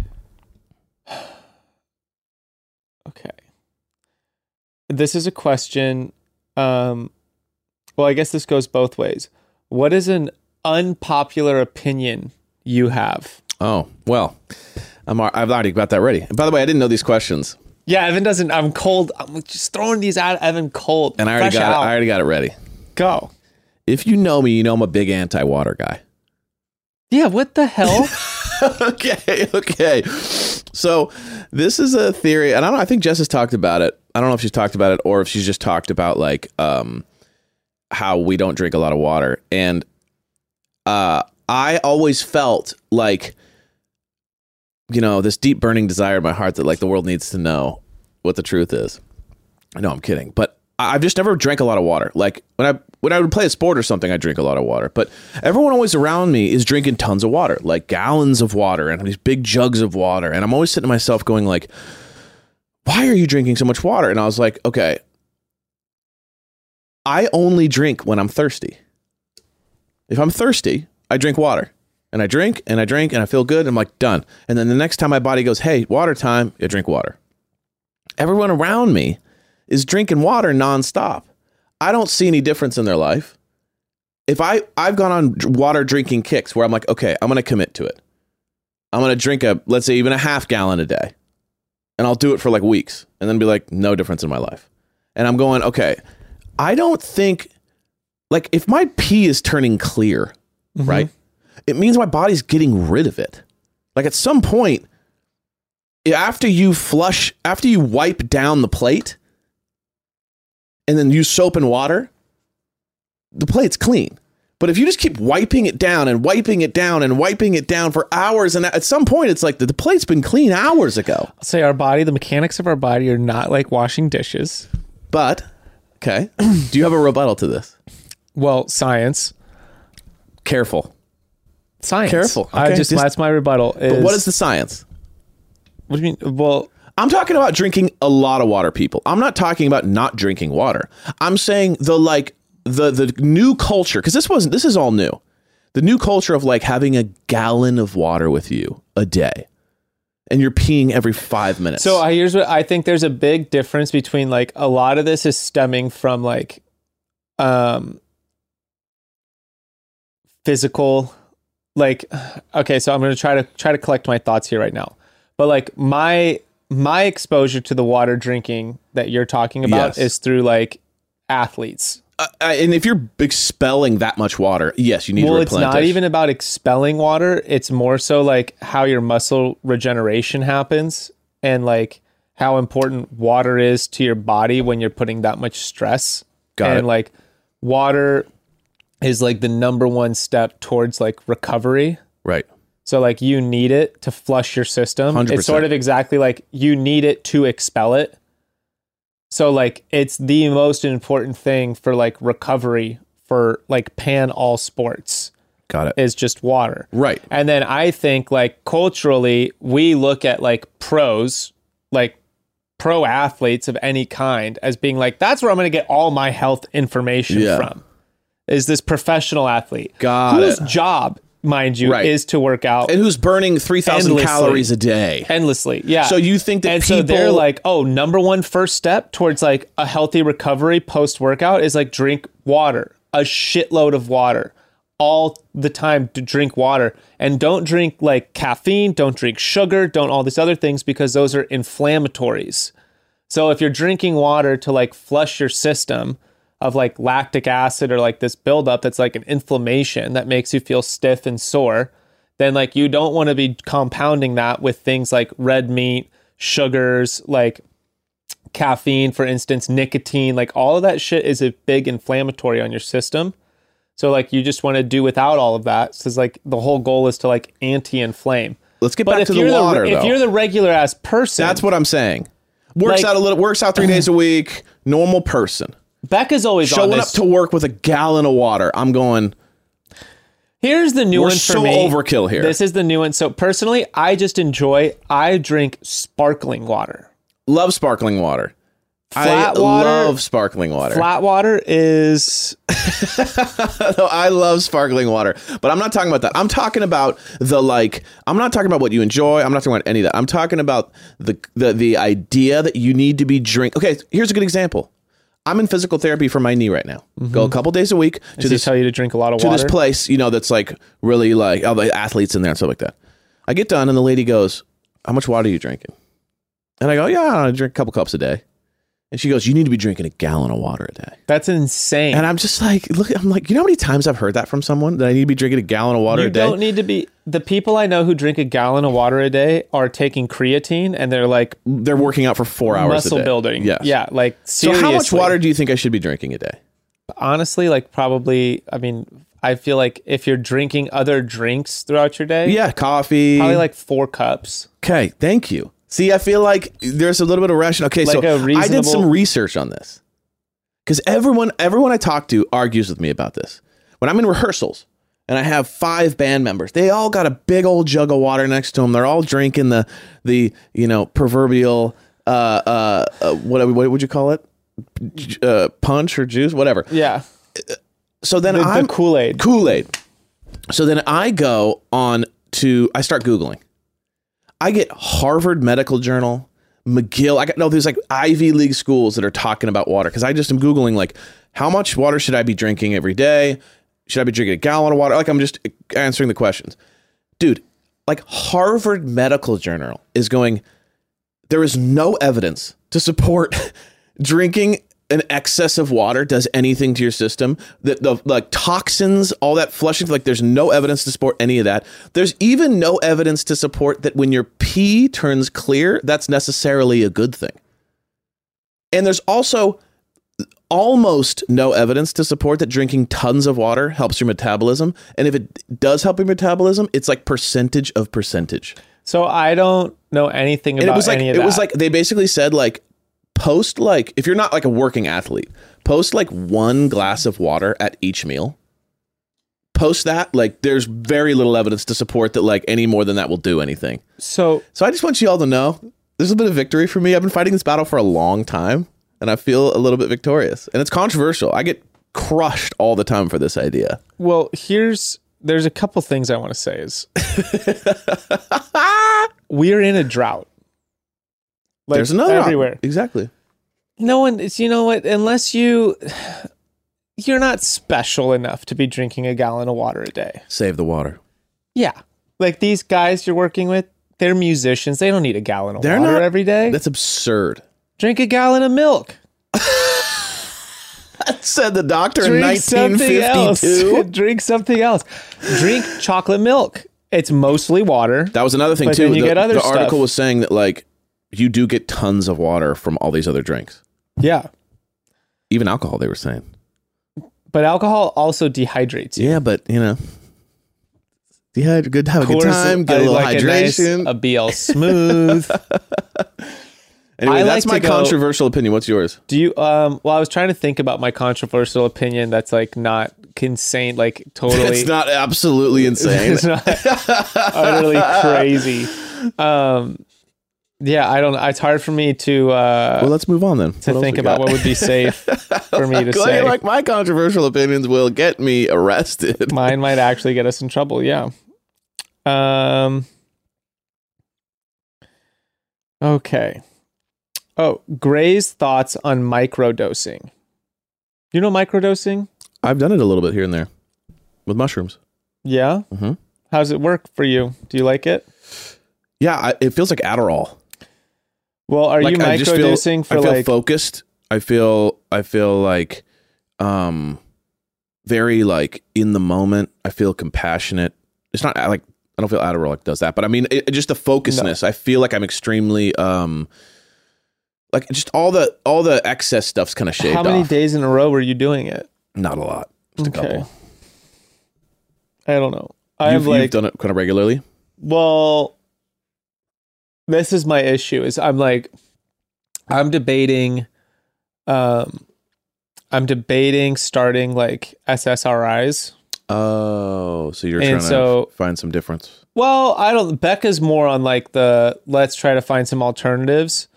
okay. This is a question. Um, well, I guess this goes both ways. What is an unpopular opinion you have? Oh, well, I'm, I've already got that ready. And by the way, I didn't know these questions. Yeah, Evan doesn't. I'm cold. I'm just throwing these out. Evan cold. And I already Fresh got out. it. I already got it ready. Go. If you know me, you know I'm a big anti-water guy. Yeah, what the hell? okay, okay. So this is a theory, and I don't know, I think Jess has talked about it. I don't know if she's talked about it or if she's just talked about like um how we don't drink a lot of water. And uh I always felt like, you know, this deep burning desire in my heart that like the world needs to know what the truth is. No, I'm kidding. But I've just never drank a lot of water. Like when I when I would play a sport or something, I drink a lot of water. But everyone always around me is drinking tons of water, like gallons of water and these big jugs of water. And I'm always sitting to myself going like, why are you drinking so much water? And I was like, okay, I only drink when I'm thirsty. If I'm thirsty, I drink water. And I drink and I drink and I feel good. And I'm like, done. And then the next time my body goes, hey, water time, I drink water. Everyone around me is drinking water nonstop. I don't see any difference in their life. If I, I've gone on water drinking kicks where I'm like, okay, I'm going to commit to it. I'm going to drink a, let's say even a half gallon a day. And I'll do it for like weeks and then be like, no difference in my life. And I'm going, okay, I don't think, like if my pee is turning clear, mm-hmm. right? It means my body's getting rid of it. Like at some point, after you flush, after you wipe down the plate and then use soap and water, the plate's clean. But if you just keep wiping it down and wiping it down and wiping it down for hours, and at some point it's like the, the plate's been clean hours ago. I'll say our body, the mechanics of our body are not like washing dishes. But, okay, do you have a rebuttal to this? Well, science. Careful. Science. Careful. I Okay, just, just- that's my rebuttal. Is, But what is the science? What do you mean? Well, I'm talking about drinking a lot of water, people. I'm not talking about not drinking water. I'm saying the like the the new culture, because this wasn't this is all new. The new culture of like having a gallon of water with you a day, and you're peeing every five minutes. So I here's what I think. There's a big difference between like a lot of this is stemming from like um physical, like okay. So I'm gonna try to try to collect my thoughts here right now. But like my my exposure to the water drinking that you're talking about Yes. is through like athletes. Uh, and if you're expelling that much water, yes, you need Well, to it's replenish. not even about expelling water. It's more so like how your muscle regeneration happens and like how important water is to your body when you're putting that much stress. Got and it. like water is like the number one step towards like recovery. Right. So like you need it to flush your system. one hundred percent. It's sort of exactly like you need it to expel it. So like it's the most important thing for like recovery for like pan all sports Got it. is just water. Right. And then I think like culturally we look at like pros, like pro athletes of any kind as being like, that's where I'm going to get all my health information Yeah. from, is this professional athlete Got whose it. job, mind you, Right. is to work out And who's burning three thousand Endlessly. calories a day. endlessly. Yeah. So you think that and people... so they're like, oh, number one first step towards like a healthy recovery post workout is like drink water, a shitload of water all the time, to drink water, and don't drink like caffeine, don't drink sugar, don't all these other things because those are inflammatories. So if you're drinking water to like flush your system of like lactic acid or like this buildup that's like an inflammation that makes you feel stiff and sore, then like you don't want to be compounding that with things like red meat, sugars, like caffeine, for instance, nicotine, like all of that shit is a big inflammatory on your system. So like you just want to do without all of that. So it's like the whole goal is to like anti-inflame. Let's get But back if to the you're water, the, though. if you're the regular ass person, That's what I'm saying. Works Like- out a little. Works out three days a week. Normal person. Becca's always on Showing this. up to work with a gallon of water. I'm going... Here's the new We're one for so me. overkill here. This is the new one. So personally, I just enjoy, I drink sparkling water. Love sparkling water. Flat I water- love sparkling water. Flat water is No, I love sparkling water, but I'm not talking about that. I'm talking about the like. I'm not talking about what you enjoy. I'm not talking about any of that. I'm talking about the the the idea that you need to be drink. Okay, here's a good example. I'm in physical therapy for my knee right now. Go a couple days a week to Does he this tell you to drink a lot of to water? this place, you know, that's like really like all the athletes in there and stuff like that. I get done and the lady goes, "How much water are you drinking?" And I go, "Yeah, I drink a couple cups a day." And she goes, "You need to be drinking a gallon of water a day." That's insane. And I'm just like, look, I'm like, you know how many times I've heard that from someone, that I need to be drinking a gallon of water you a day? don't need to be. The people I know who drink a gallon of water a day are taking creatine, and they're like They're working out for four hours muscle a day. building. Yes. Yeah, like So seriously. how much water do you think I should be drinking a day? Honestly, like probably. I mean, I feel like if you're drinking other drinks throughout your day, Yeah, coffee. probably like four cups. Okay, thank you. See, I feel like there's a little bit of ration. Okay, Like so a I did reasonable- some research on this because everyone, everyone I talk to argues with me about this. When I'm in rehearsals and I have five band members, they all got a big old jug of water next to them. They're all drinking the the you know proverbial uh uh, uh what what would you call it? J- Uh, punch or juice, whatever. Yeah, So then the, I'm the Kool-Aid. Kool-Aid. So then I go on to, I start Googling. I get Harvard Medical Journal, McGill. I got, no, there's like Ivy League schools that are talking about water. Cause I just am Googling like, how much water should I be drinking every day? Should I be drinking a gallon of water? Like I'm just answering the questions. Dude, like Harvard Medical Journal is going, there is no evidence to support drinking an excess of water does anything to your system. That the like toxins, all that flushing, like there's no evidence to support any of that. There's even no evidence to support that when your pee turns clear, that's necessarily a good thing. And there's also almost no evidence to support that drinking tons of water helps your metabolism. And if it does help your metabolism, it's like percentage of percentage. So I don't know anything And about it was like any it of that. was like they basically said like post like if you're not like a working athlete, post like one glass of water at each meal. Post that, like there's very little evidence to support that like any more than that will do anything. so So I just want you all to know there's a bit of victory for me. I've been fighting this battle for a long time, and I feel a little bit victorious. And it's controversial. I get crushed all the time for this idea. Well, here's there's a couple things I want to say is we're in a drought. Like, there's another everywhere. Op- exactly. No one is, you know what, unless you you're not special enough to be drinking a gallon of water a day. Save the water. Yeah. Like these guys you're working with, they're musicians. They don't need a gallon of They're water not, every day. That's absurd. Drink a gallon of milk. That said the doctor Drink in nineteen fifty-two. else. Drink something else. Drink chocolate milk. It's mostly water. That was another thing But too. then you the get other the stuff. article was saying that like you do get tons of water from all these other drinks. Yeah. Even alcohol, they were saying. But alcohol also dehydrates you. Yeah, but you know, dehydrate, good, have a good Course, time, get a I little like hydration. A, nice, a B L smooth. Anyway, I that's like my to go- controversial opinion. What's yours? Do you? Um. Well, I was trying to think about my controversial opinion. That's like not insane. Like totally. It's not absolutely insane. It's not utterly crazy. Um. Yeah, I don't. It's hard for me to. Uh, Well, let's move on then. to think about what would be safe for me to Like- say. Like my controversial opinions will get me arrested. Mine might actually get us in trouble. Yeah. Um. Okay. Oh, Gray's thoughts on microdosing. You know microdosing? I've done it a little bit here and there with mushrooms. Yeah. Mm-hmm. How does it work for you? Do you like it? Yeah, I, it feels like Adderall. Well, are Like, you I just feel- microdosing for I feel like? focused. I feel. I feel like, um, very like in the moment. I feel compassionate. It's not like I don't feel Adderall like does that, but I mean it, just the focusness. I feel like I'm extremely um, like just all the all the excess stuff's kind of shaved How many off. days in a row were you doing it? Not a lot. Just a Okay. couple. I don't know. I You've, have like you've done it kind of regularly. Well, this is my issue is I'm like, I'm debating, um, I'm debating starting like S S R Is. Oh, so you're And trying so- to find some difference. Well, I don't, Becca's more on like the, let's try to find some alternatives.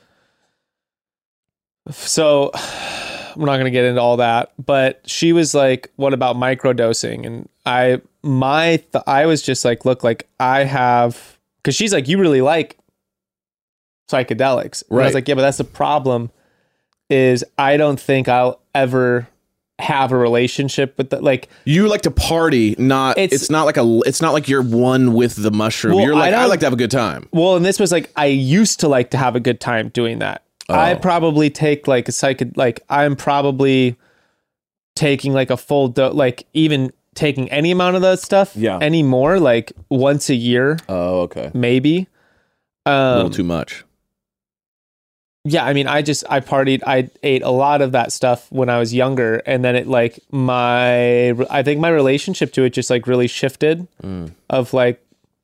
So we're not going to get into all that, but she was like, what about microdosing? And I, my, th- I was just like, look, like I have, cause she's like, you really like psychedelics. And I Right. was like, yeah, but that's the problem is I don't think I'll ever have a relationship with that. Like, You like to party, not it's, It's- not like a it's not like you're one with the mushroom. Well, you're like I I, don't- like to have a good time. well, and this was like, I used to like to have a good time doing that. I Oh. probably take like a psych, like I'm probably taking like a full, do- like even taking any amount of that stuff Yeah. anymore, like once a year, Oh, okay. maybe. A little Um, too much. yeah, I mean, I just, I partied, I ate a lot of that stuff when I was younger. And then it like my, I think my relationship to it just like really shifted Mm. of like,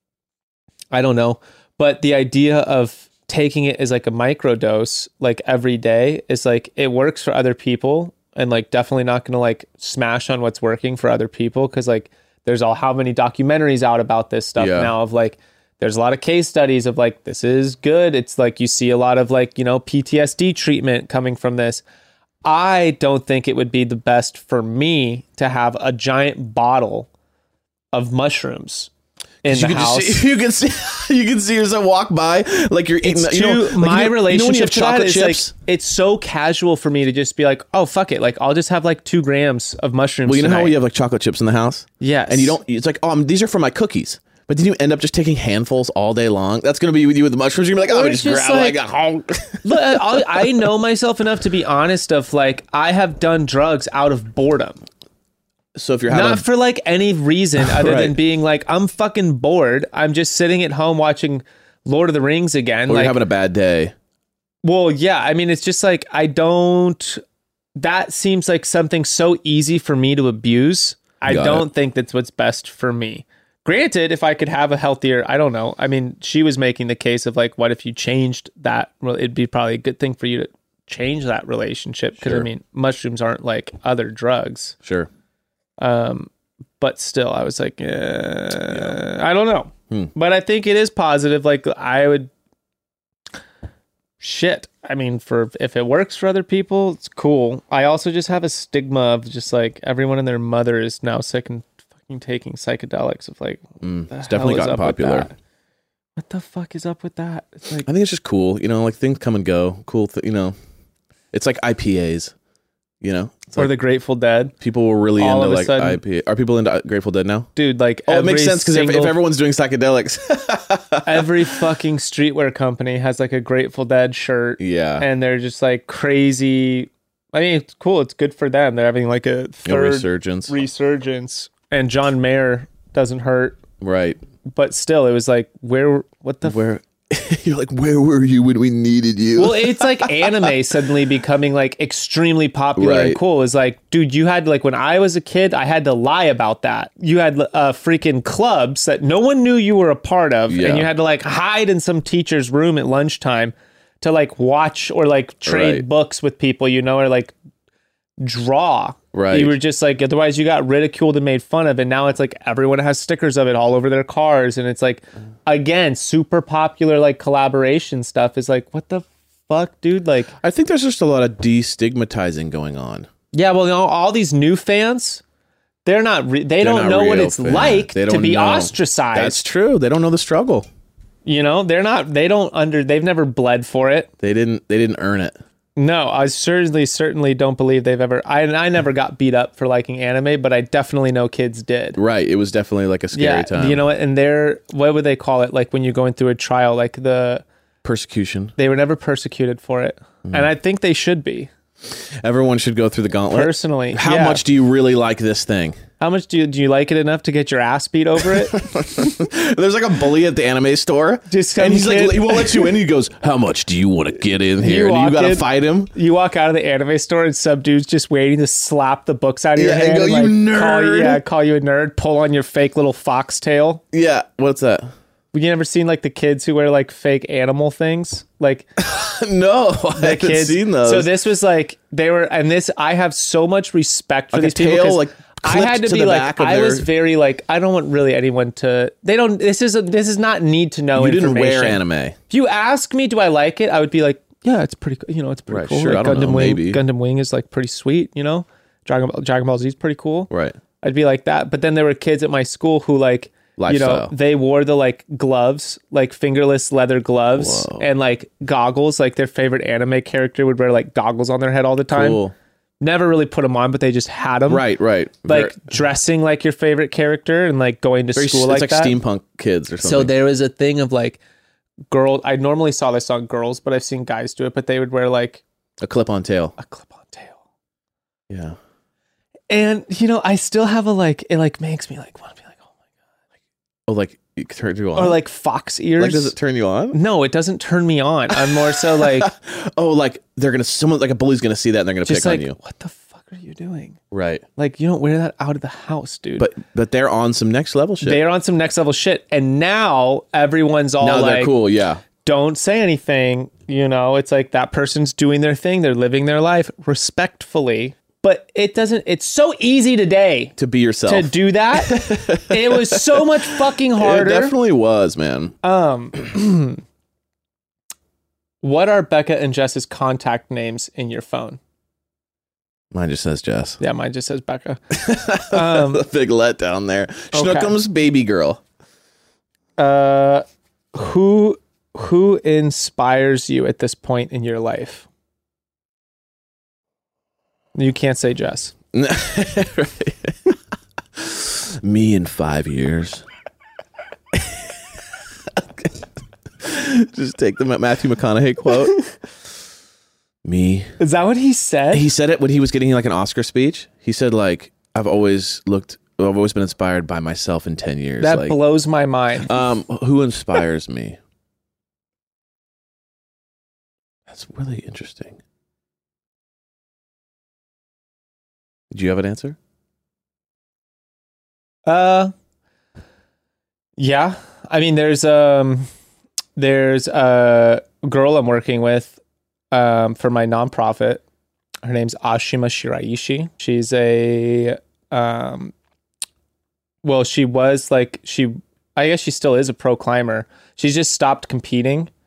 I don't know, but the idea of taking it as like a microdose, like every day is like, it works for other people and like definitely not going to like smash on what's working for other people. Cause like there's all how many documentaries out about this stuff Yeah. now of like, there's a lot of case studies of like, this is good. It's like, you see a lot of like, you know, P T S D treatment coming from this. I don't think it would be the best for me to have a giant bottle of mushrooms in You the can house. just see, you can see you can see yourself walk by like you're eating. It's you know, too, like, my you know, relationship You know when you have to that chocolate is chips. like it's so casual for me to just be like, oh fuck it, like I'll just have like two grams of mushrooms. Well, you know how tonight. you have like chocolate chips in the house, Yes. and you don't. It's like, oh, um, these are for my cookies. But then you end up just taking handfuls all day long. That's going to be with you with the mushrooms. You're gonna be like, oh, Or I just, just grab like, like- a honk. Look, I, I know myself enough to be honest. Of like, I have done drugs out of boredom, So if you're having, not for like any reason other Right. than being like, I'm fucking bored. I'm just sitting at home watching Lord of the Rings again. or like, you're having a bad day. Well, yeah. I mean, it's just like, I don't, that seems like something so easy for me to abuse. I Got don't think that's what's best for me. Granted, if I could have a healthier, I don't know. I mean, she was making the case of like, what if you changed that? Well, it'd be probably a good thing for you to change that relationship. Because I Sure. mean, mushrooms aren't like other drugs. Sure. Um, but still, I was like, eh, I don't know. Hmm. But I think it is positive. Like I would, shit. I mean, for if it works for other people, it's cool. I also just have a stigma of just like everyone and their mother is now sick and fucking taking psychedelics. Of like, Mm, the it's definitely hell is gotten up with popular. that? What the fuck is up with that? It's like, I think it's just cool. You know, like things come and go. Cool. Th- you know, it's like I P As. You know, it's or like the Grateful Dead, people were really all into of a like sudden- I P A. Are people into Grateful Dead now? dude. Like, Oh, it makes every sense because if, if single- everyone's doing psychedelics, every fucking streetwear company has like a Grateful Dead shirt, yeah, and they're just like crazy. I mean, it's cool. It's good for them. They're having like a a third resurgence, resurgence. And John Mayer doesn't hurt, right? but still, it was like, where? What the? Where you're like, where were you when we needed you? Well, it's like anime suddenly becoming like extremely popular and Right. cool. It's like, dude, you had like when I was a kid, I had to lie about that. You had uh, freaking clubs that no one knew you were a part of, Yeah. and you had to like hide in some teacher's room at lunchtime to like watch or like trade Right. books with people, you know, or like draw. Right. You were just like, otherwise you got ridiculed and made fun of. And now it's like everyone has stickers of it all over their cars. And it's like, again, super popular, like collaboration stuff is like, what the fuck, dude? Like, I think there's just a lot of destigmatizing going on. yeah, well, you know, all these new fans, they're not, re- they They're don't not know what real it's fans. like They to don't be know. ostracized. That's true. They don't know the struggle. You know, they're not, they don't under, they've never bled for it. They didn't. They didn't earn it. No, I certainly, certainly don't believe they've ever, I, I never got beat up for liking anime, but I definitely know kids did. Right. It was definitely like a scary Yeah, time. you know what? And they're, what would they call it? Like when you're going through a trial, like the, persecution. they were never persecuted for it. Mm-hmm. And I think they should be, Everyone should go through the gauntlet. personally. How Yeah. much do you really like this thing? How much do you, do you like it enough to get your ass beat over it? There's like a bully at the anime store, Just some and he's kid- like, he won't let you in. He goes, "How much do you want to get in here?" You and you walk got to in- fight him. You walk out of the anime store and some dude's just waiting to slap the books out of your Yeah, and hand go, and "You like call you, nerd." yeah, call you a nerd, pull on your fake little foxtail. Yeah, what's that? You never seen like the kids who wear like fake animal things? Like No, I the haven't kids. seen those. So this was like they were, and this I have so much respect for Like a these people. tail, 'Cause like, I had clipped to to be the like, back of I was their- very like, I don't want really anyone to. They don't. This is a, this is not need to know. you didn't information. wear anime. If you ask me, do I like it? I would be like, yeah, it's pretty. You know, it's pretty Right, cool. sure, Like I don't Gundam know, Wing. maybe. Gundam Wing is like pretty sweet. You know, Dragon Ball, Dragon Ball Z is pretty cool. Right. I'd be like that. But then there were kids at my school who like, you know, Lifestyle. they wore the like gloves, like fingerless leather gloves Whoa. and like goggles. Like their favorite anime character would wear like goggles on their head all the time. Cool. Never really put them on, but they just had them. Right. Right. Like Very- dressing like your favorite character and like going to very, school it's like, like that. steampunk kids or So something. there was a thing of like girl. I normally saw this on girls, but I've seen guys do it. But they would wear like a clip-on tail. a clip-on tail. Yeah. And you know, I still have a like. It like makes me like want to be like, oh my Oh, like it turns you on. god. Or like fox ears. like does it turn you on? No, it doesn't turn me on. I'm more so like Oh, like they're gonna someone like a bully's gonna see that and they're gonna just pick like, on you. what the fuck are you doing? Right. Like you don't wear that out of the house, dude. But but they're on some next level shit. they're on some next level shit, and now everyone's all now like, they're cool. Yeah. don't say anything. You know, it's like that person's doing their thing. They're living their life respectfully. But it doesn't, it's so easy today To be yourself. to do that. It was so much fucking It harder. definitely was, man. Um, what are Becca and Jess's contact names in your phone? Mine just says Jess. Yeah, mine just says Becca. Um, A big letdown there. Schnookums baby girl. uh, who who inspires you at this point in your life? You can't say Jess. Me in five years. Just take the Matthew McConaughey quote. Me. Is that what he said? He said it when he was getting like an Oscar speech. He said like, I've always looked, I've always been inspired by myself in ten years. that like, blows my mind. um, who inspires me? That's really interesting. Did you have an answer? Uh, yeah. I mean, there's um, there's a girl I'm working with, um, for my nonprofit. Her name's Ashima Shiraishi. She's a um, well, she was like she. I guess she still is a pro climber. She's just stopped competing,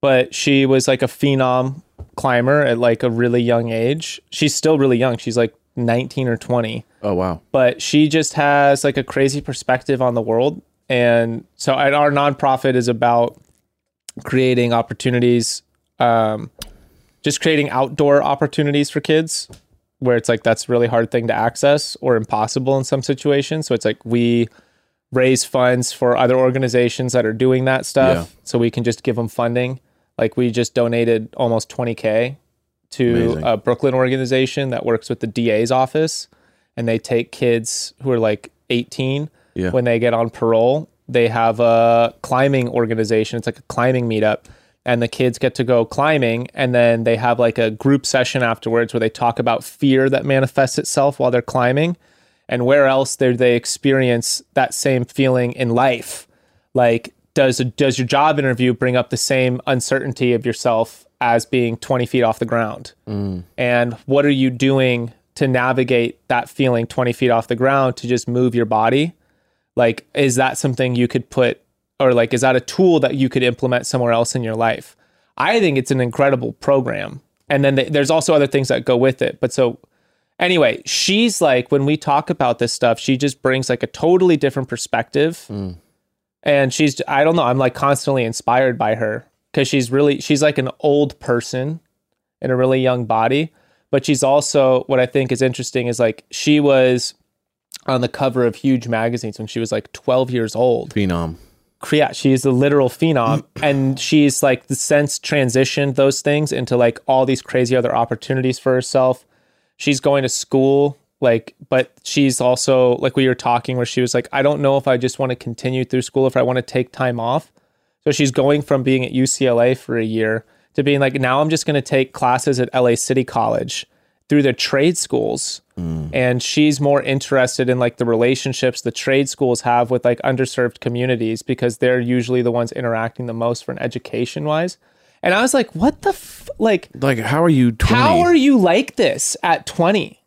but she was like a phenom climber at like a really young age. She's still really young. She's like nineteen or twenty. Oh, wow. But she just has like a crazy perspective on the world. And so our nonprofit is about creating opportunities, um, just creating outdoor opportunities for kids where it's like that's a really hard thing to access or impossible in some situations. So it's like we raise funds for other organizations that are doing that stuff. Yeah. So we can just give them funding. Like we just donated almost twenty K to Amazing. a Brooklyn organization that works with the D A's office, and they take kids who are like eighteen yeah. when they get on parole. They have a climbing organization. It's like a climbing meetup, and the kids get to go climbing, and then they have like a group session afterwards where they talk about fear that manifests itself while they're climbing and where else do they experience that same feeling in life. Like, does does your job interview bring up the same uncertainty of yourself as being twenty feet off the ground? Mm. And what are you doing to navigate that feeling twenty feet off the ground to just move your body? Like, is that something you could put, or like, is that a tool that you could implement somewhere else in your life? I think it's an incredible program. And then th- there's also other things that go with it. But so anyway, she's like, when we talk about this stuff, she just brings like a totally different perspective. Mm. And she's, I don't know, I'm like constantly inspired by her because she's really, she's like an old person in a really young body. But she's also, what I think is interesting is like, she was on the cover of huge magazines when she was like twelve years old. Phenom. Yeah, she's a literal phenom. And she's like the since transitioned those things into like all these crazy other opportunities for herself. She's going to school, like, but she's also like we were talking where she was like, I don't know if I just want to continue through school, if I want to take time off. So she's going from being at U C L A for a year to being like, now I'm just going to take classes at L A City College through the trade schools. Mm. And she's more interested in like the relationships the trade schools have with like underserved communities because they're usually the ones interacting the most for an education wise. And I was like, what the f-? like, like, how are you twenty? How are you like this at twenty?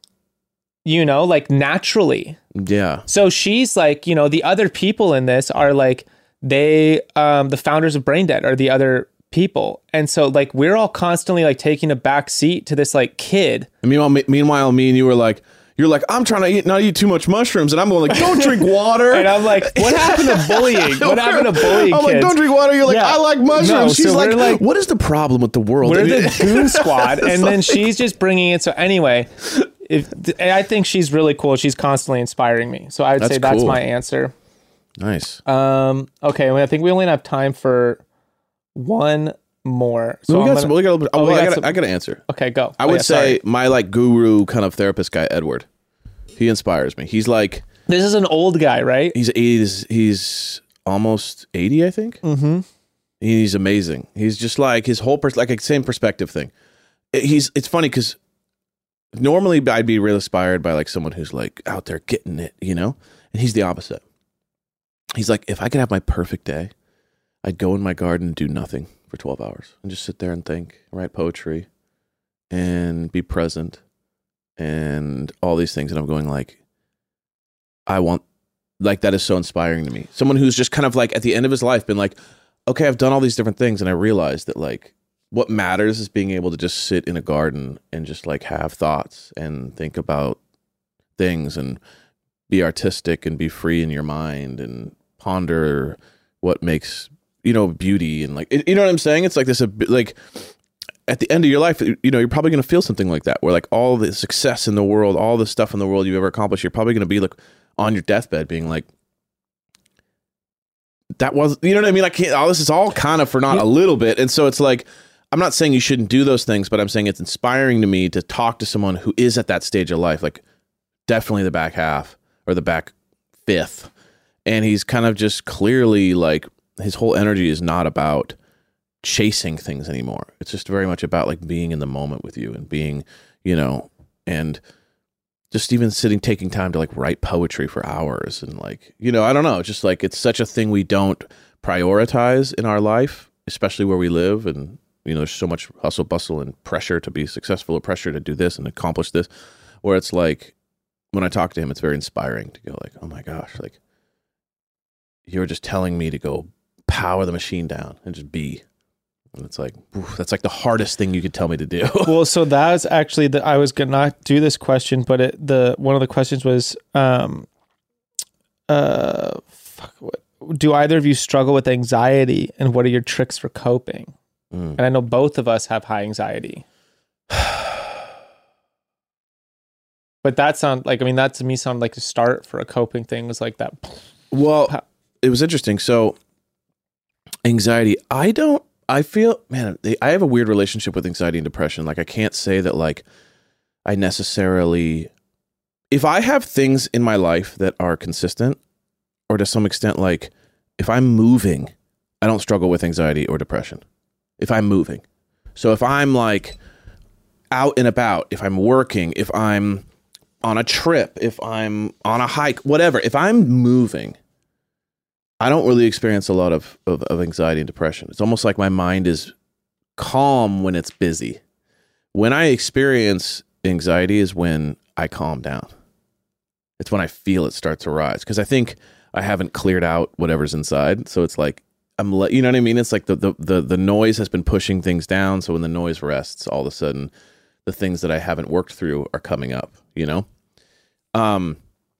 You know, like naturally. Yeah. So she's like, you know, the other people in this are like, they, um, the founders of Brain Dead are the other people. And so like, we're all constantly like taking a back seat to this like kid. And meanwhile, me, meanwhile, me and you were like, you're like, I'm trying to eat, not eat too much mushrooms. And I'm going like, don't drink water. And I'm like, what happened to bullying? What happened to bullying I'm kids? like, don't drink water. You're like, yeah. I like mushrooms. No, She's so like, like, what is the problem with the world? We're the Goon Squad. And then she's just bringing it. So anyway, if I think she's really cool. She's constantly inspiring me. So I would that's say that's cool. my answer. Nice. Um. Okay. Well, I think we only have time for one more. So we got gonna, some, we got a little, oh, well, I, got I got to answer. Okay, go. I oh, would yeah, say sorry. my like guru kind of therapist guy, Edward. He inspires me. He's like, this is an old guy, right? He's he's he's almost eighty, I think. Mm-hmm. He's amazing. He's just like his whole pers- like a same perspective thing. He's it's funny because normally I'd be real inspired by like someone who's like out there getting it, you know. And he's the opposite. He's like, if I could have my perfect day, I'd go in my garden and do nothing for twelve hours and just sit there and think, write poetry, and be present. And all these things, and I'm going like, I want, like, that is so inspiring to me. Someone who's just kind of like at the end of his life been like, okay, I've done all these different things, and I realized that like what matters is being able to just sit in a garden and just like have thoughts and think about things and be artistic and be free in your mind and ponder what makes, you know, beauty and like, you know what I'm saying? It's like this, like, at the end of your life, you know, you're probably going to feel something like that, where like all the success in the world, all the stuff in the world you've ever accomplished, you're probably going to be like on your deathbed being like, that was, you know what I mean? I can't, all this is all kind of for not a little bit. And so it's like, I'm not saying you shouldn't do those things, but I'm saying it's inspiring to me to talk to someone who is at that stage of life, like definitely the back half or the back fifth. And he's kind of just clearly like, his whole energy is not about chasing things anymore. It's just very much about like being in the moment with you and being, you know, and just even sitting, taking time to like write poetry for hours. And like, you know, I don't know, just like, it's such a thing we don't prioritize in our life, especially where we live. And, you know, there's so much hustle bustle and pressure to be successful or pressure to do this and accomplish this, where it's like, when I talk to him, it's very inspiring to go like, oh my gosh, like you're just telling me to go power the machine down and just be. It's like, oof, that's like the hardest thing you could tell me to do. Well, so that's actually the, I was going to not do this question, but it, the, one of the questions was, um, uh, fuck, what, do either of you struggle with anxiety, and what are your tricks for coping? Mm. And I know both of us have high anxiety. But that sound like, I mean, that to me sounded like a start for a coping thing, was like that. Well, it was interesting. So anxiety, I don't, I feel, man, I have a weird relationship with anxiety and depression. Like, I can't say that like I necessarily, if I have things in my life that are consistent, or to some extent, like if I'm moving, I don't struggle with anxiety or depression. If I'm moving. So if I'm like out and about, if I'm working, if I'm on a trip, if I'm on a hike, whatever, if I'm moving, I don't really experience a lot of, of, of anxiety and depression. It's almost like my mind is calm when it's busy. When I experience anxiety is when I calm down. It's when I feel it start to rise, because I think I haven't cleared out whatever's inside. So it's like, I'm, le- you know what I mean? It's like the, the, the, the noise has been pushing things down. So when the noise rests, all of a sudden the things that I haven't worked through are coming up, you know? Um,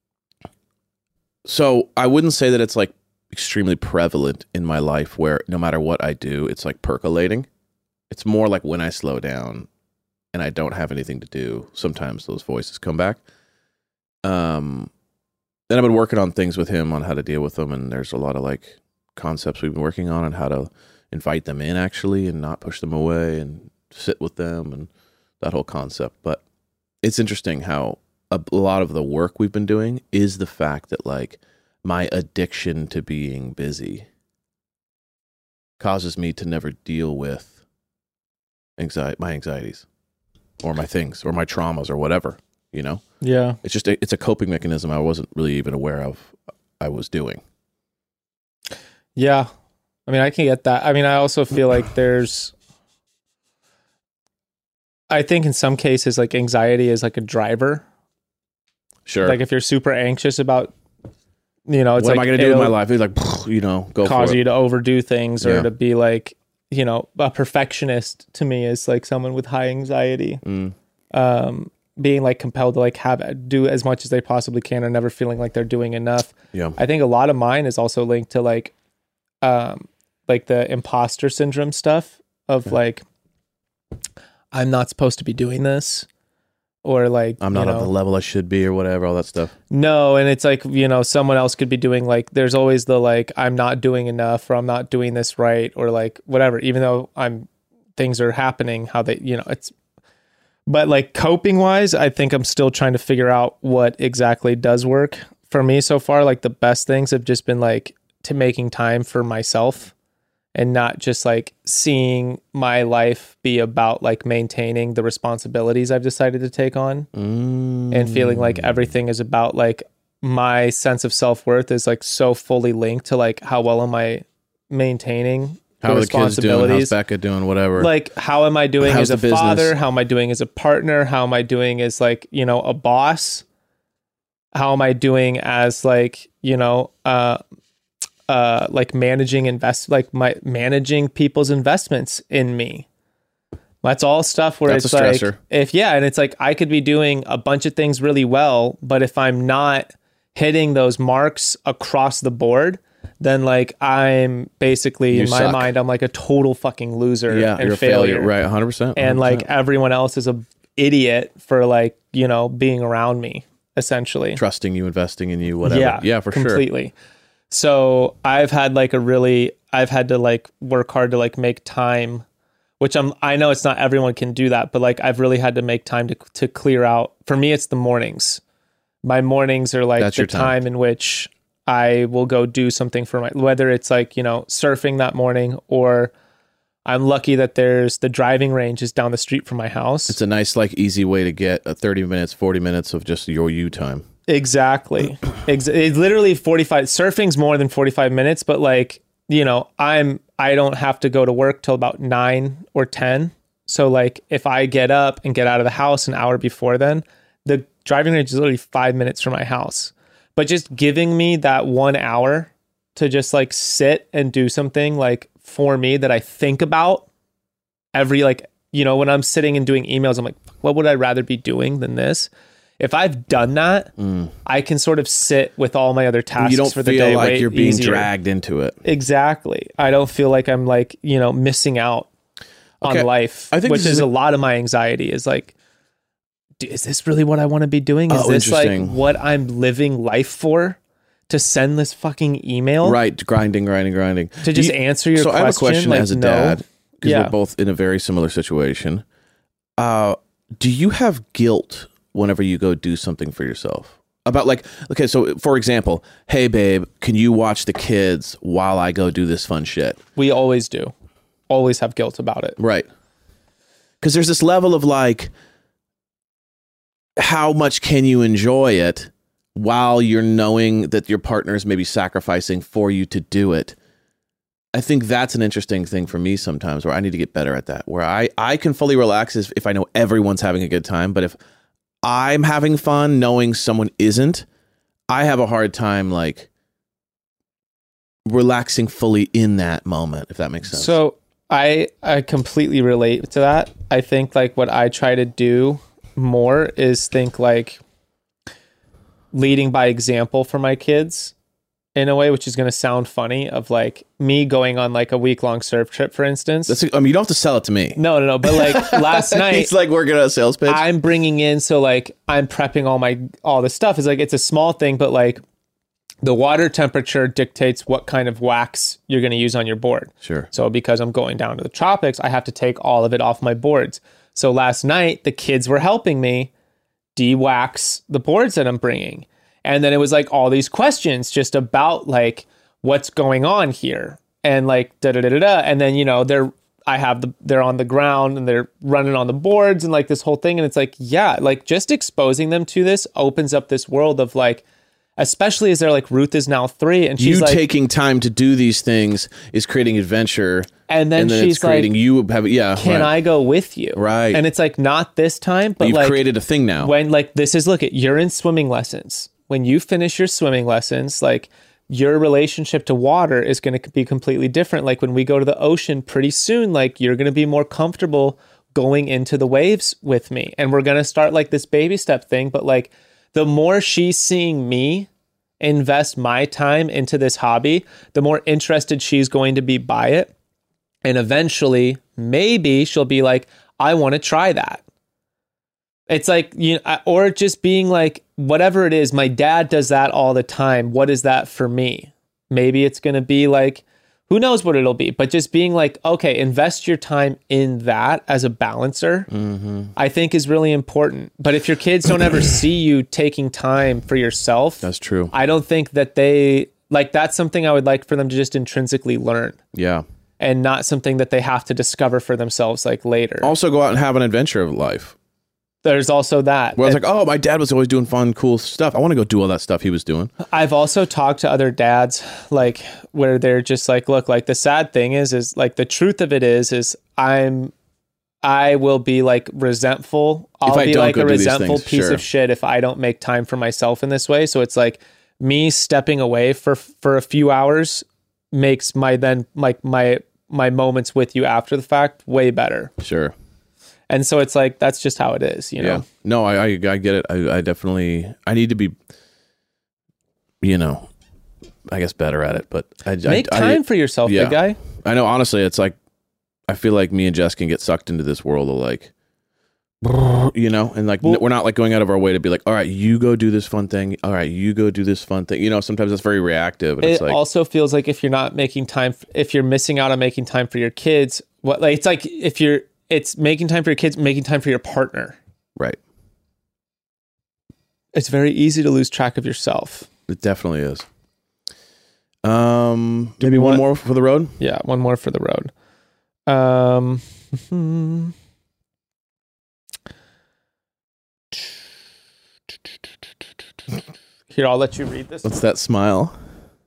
so I wouldn't say that it's like extremely prevalent in my life where no matter what I do, it's like percolating. It's more like when I slow down and I don't have anything to do, sometimes those voices come back. Um, then I've been working on things with him on how to deal with them. And there's a lot of like concepts we've been working on and how to invite them in actually and not push them away and sit with them and that whole concept. But it's interesting how a lot of the work we've been doing is the fact that like my addiction to being busy causes me to never deal with anxiety, my anxieties or my things or my traumas or whatever, you know? Yeah. It's just, a, it's a coping mechanism I wasn't really even aware of I was doing. Yeah. I mean, I can get that. I mean, I also feel like there's, I think in some cases, like anxiety is like a driver. Sure. Like if you're super anxious about, you know, it's what like, am I going to do with my life? It's like, you know, go cause for it. you to overdo things or Yeah. to be like, you know, a perfectionist to me is like someone with high anxiety. Mm. Um, being like compelled to like have do as much as they possibly can or never feeling like they're doing enough. Yeah. I think a lot of mine is also linked to like, um, like the imposter syndrome stuff of Yeah. like, I'm not supposed to be doing this, or like, I'm not you at know, the level I should be or whatever, all that stuff. no. And it's like, you know, someone else could be doing like, there's always the like, I'm not doing enough or I'm not doing this right or like whatever, even though I'm, things are happening how they, you know, it's, but like coping wise, I think I'm still trying to figure out what exactly does work for me so far. Like the best things have just been like to making time for myself and not just like seeing my life be about like maintaining the responsibilities I've decided to take on Mm. and feeling like everything is about like my sense of self-worth is like so fully linked to like how well am I maintaining How the are the kids doing? How's responsibilities. Becca doing? Whatever. Like how am I doing How's as the a business? father? How am I doing as a partner? How am I doing as like, you know, a boss? How am I doing as like, you know, uh uh like managing invest like my managing people's investments in me. That's all stuff where That's it's a like stressor. if yeah, and it's like I could be doing a bunch of things really well, but if I'm not hitting those marks across the board, then like I'm basically You in my suck. mind I'm like a total fucking loser yeah, and you're a failure. failure. Right, one hundred percent. And like everyone else is a idiot for like, you know, being around me essentially. trusting you, investing in you, whatever. Yeah, Yeah, for sure. completely. So I've had like a really, I've had to like work hard to like make time, which I'm, I know it's not everyone can do that, but like I've really had to make time to to clear out. For me, it's the mornings. My mornings are like That's the your time. time in which I will go do something for my, whether it's like, you know, surfing that morning or I'm lucky that there's the driving range is down the street from my house. It's a nice, like, easy way to get a thirty minutes, forty minutes of just your you time. Exactly. Ex- it's literally forty-five. Surfing's more than forty-five minutes, but like, you know, I'm, I don't have to go to work till about nine or ten. So like if I get up and get out of the house an hour before then, the driving range is literally five minutes from my house. But just giving me that one hour to just like sit and do something like for me that I think about every like, you know, when I'm sitting and doing emails, I'm like, what would I rather be doing than this? If I've done that, mm. I can sort of sit with all my other tasks you don't for the feel day. like way you're being easier. dragged into it. Exactly. I don't feel like I'm like, you know, missing out okay. on life, I think which is, is a lot of my anxiety is like, is this really what I want to be doing? Is oh, this like what I'm living life for? To send this fucking email? Right. Grinding, grinding, grinding. To just you, answer your so question. I have a question like, as a no. dad, because yeah. we're both in a very similar situation. Uh, do you have guilt whenever you go do something for yourself? About like, okay, so for example, hey babe, can you watch the kids while I go do this fun shit? We always do. Always have guilt about it. Right. Because there's this level of like, how much can you enjoy it while you're knowing that your partner is maybe sacrificing for you to do it? I think that's an interesting thing for me sometimes, where I need to get better at that, where I, I can fully relax if, if I know everyone's having a good time. But if I'm having fun knowing someone isn't, I have a hard time like relaxing fully in that moment, if that makes sense. So I I completely relate to that. I think like what I try to do more is think like leading by example for my kids in a way, which is going to sound funny, of like me going on like a week long surf trip, for instance. That's, I mean, you don't have to sell it to me. No, no, no. But like last night, it's like working on a sales pitch. I'm bringing in, so like I'm prepping all my, all the stuff. It's like, it's a small thing, but like the water temperature dictates what kind of wax you're going to use on your board. Sure. So because I'm going down to the tropics, I have to take all of it off my boards. So last night, the kids were helping me de-wax the boards that I'm bringing. And then it was like all these questions just about like what's going on here and like da da da da da. And then, you know, they're, I have the, they're on the ground and they're running on the boards and like this whole thing. And it's like, yeah, like just exposing them to this opens up this world of like, especially as they're like, Ruth is now three and she's you like, taking time to do these things is creating adventure. And then, and then she's it's creating like, you have, yeah, can right. I go with you? Right. And it's like, not this time, but You've like created a thing now. when like, this is, look at, you're in swimming lessons. When you finish your swimming lessons, like your relationship to water is going to be completely different. Like when we go to the ocean pretty soon, like you're going to be more comfortable going into the waves with me. And we're going to start like this baby step thing. But like the more she's seeing me invest my time into this hobby, the more interested she's going to be by it. And eventually, maybe she'll be like, I want to try that. It's like, you know, or just being like, whatever it is, my dad does that all the time. What is that for me? Maybe it's going to be like, who knows what it'll be, but just being like, okay, invest your time in that as a balancer, mm-hmm. I think is really important. But if your kids don't ever see you taking time for yourself, that's true. I don't think that they, like, that's something I would like for them to just intrinsically learn. Yeah. And not something that they have to discover for themselves like later. Also go out and have an adventure of life. There's also that. Where I was like, oh, my dad was always doing fun, cool stuff. I want to go do all that stuff he was doing. I've also talked to other dads, like, where they're just like, look, like, the sad thing is, is like, the truth of it is, is I'm, I will be like resentful. I'll be like a resentful piece sure. of shit if I don't make time for myself in this way. So it's like me stepping away for, for a few hours makes my then like my, my moments with you after the fact way better. Sure. And so it's like, that's just how it is, you know? Yeah. No, I, I, I get it. I, I definitely, I need to be, you know, I guess better at it, but I make I, time I, for yourself, yeah. big guy. I know, honestly, it's like, I feel like me and Jess can get sucked into this world of like, you know, and like, well, we're not like going out of our way to be like, all right, you go do this fun thing. All right, you go do this fun thing. You know, sometimes it's very reactive. And it it's like, also feels like if you're not making time, if you're missing out on making time for your kids, what, like, it's like if you're, it's making time for your kids, making time for your partner. Right. It's very easy to lose track of yourself. It definitely is. Um, maybe one one more for the road. Yeah, one more for the road. Um, here, I'll let you read this. What's that smile?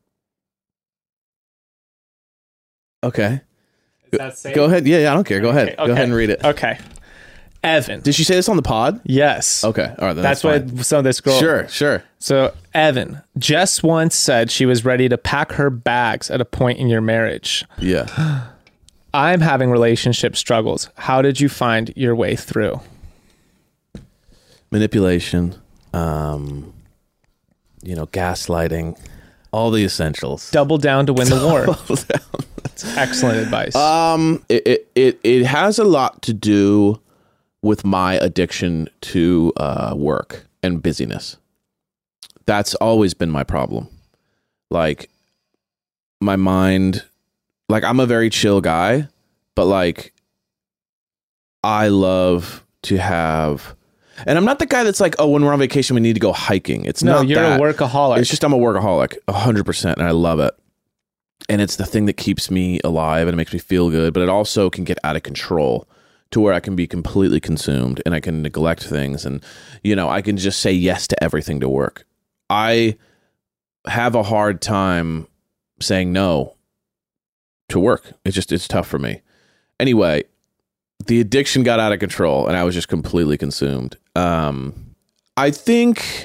Okay. Is that safe? Go ahead. Yeah, yeah, I don't care. Go ahead. Okay, okay. Go ahead and read it. Okay. Evan. Did she say this on the pod? Yes. Okay. All right. Then that's that's what fine. some of this girl. Sure, sure. So, Evan, Jess once said she was ready to pack her bags at a point in your marriage. Yeah. I'm having relationship struggles. How did you find your way through? Manipulation, um, you know, gaslighting, all the essentials. Double down to win the war. That's excellent advice. Um, it, it, it, it has a lot to do with my addiction to uh, work and busyness. That's always been my problem. Like, my mind, like, I'm a very chill guy, but like, I love to have, and I'm not the guy that's like, oh, when we're on vacation, we need to go hiking. It's no, not you're that. a workaholic. It's just I'm a workaholic, one hundred percent, and I love it. And it's the thing that keeps me alive and it makes me feel good, but it also can get out of control to where I can be completely consumed and I can neglect things. And, you know, I can just say yes to everything to work. I have a hard time saying no to work. It's just, it's tough for me. Anyway, the addiction got out of control and I was just completely consumed. Um, I think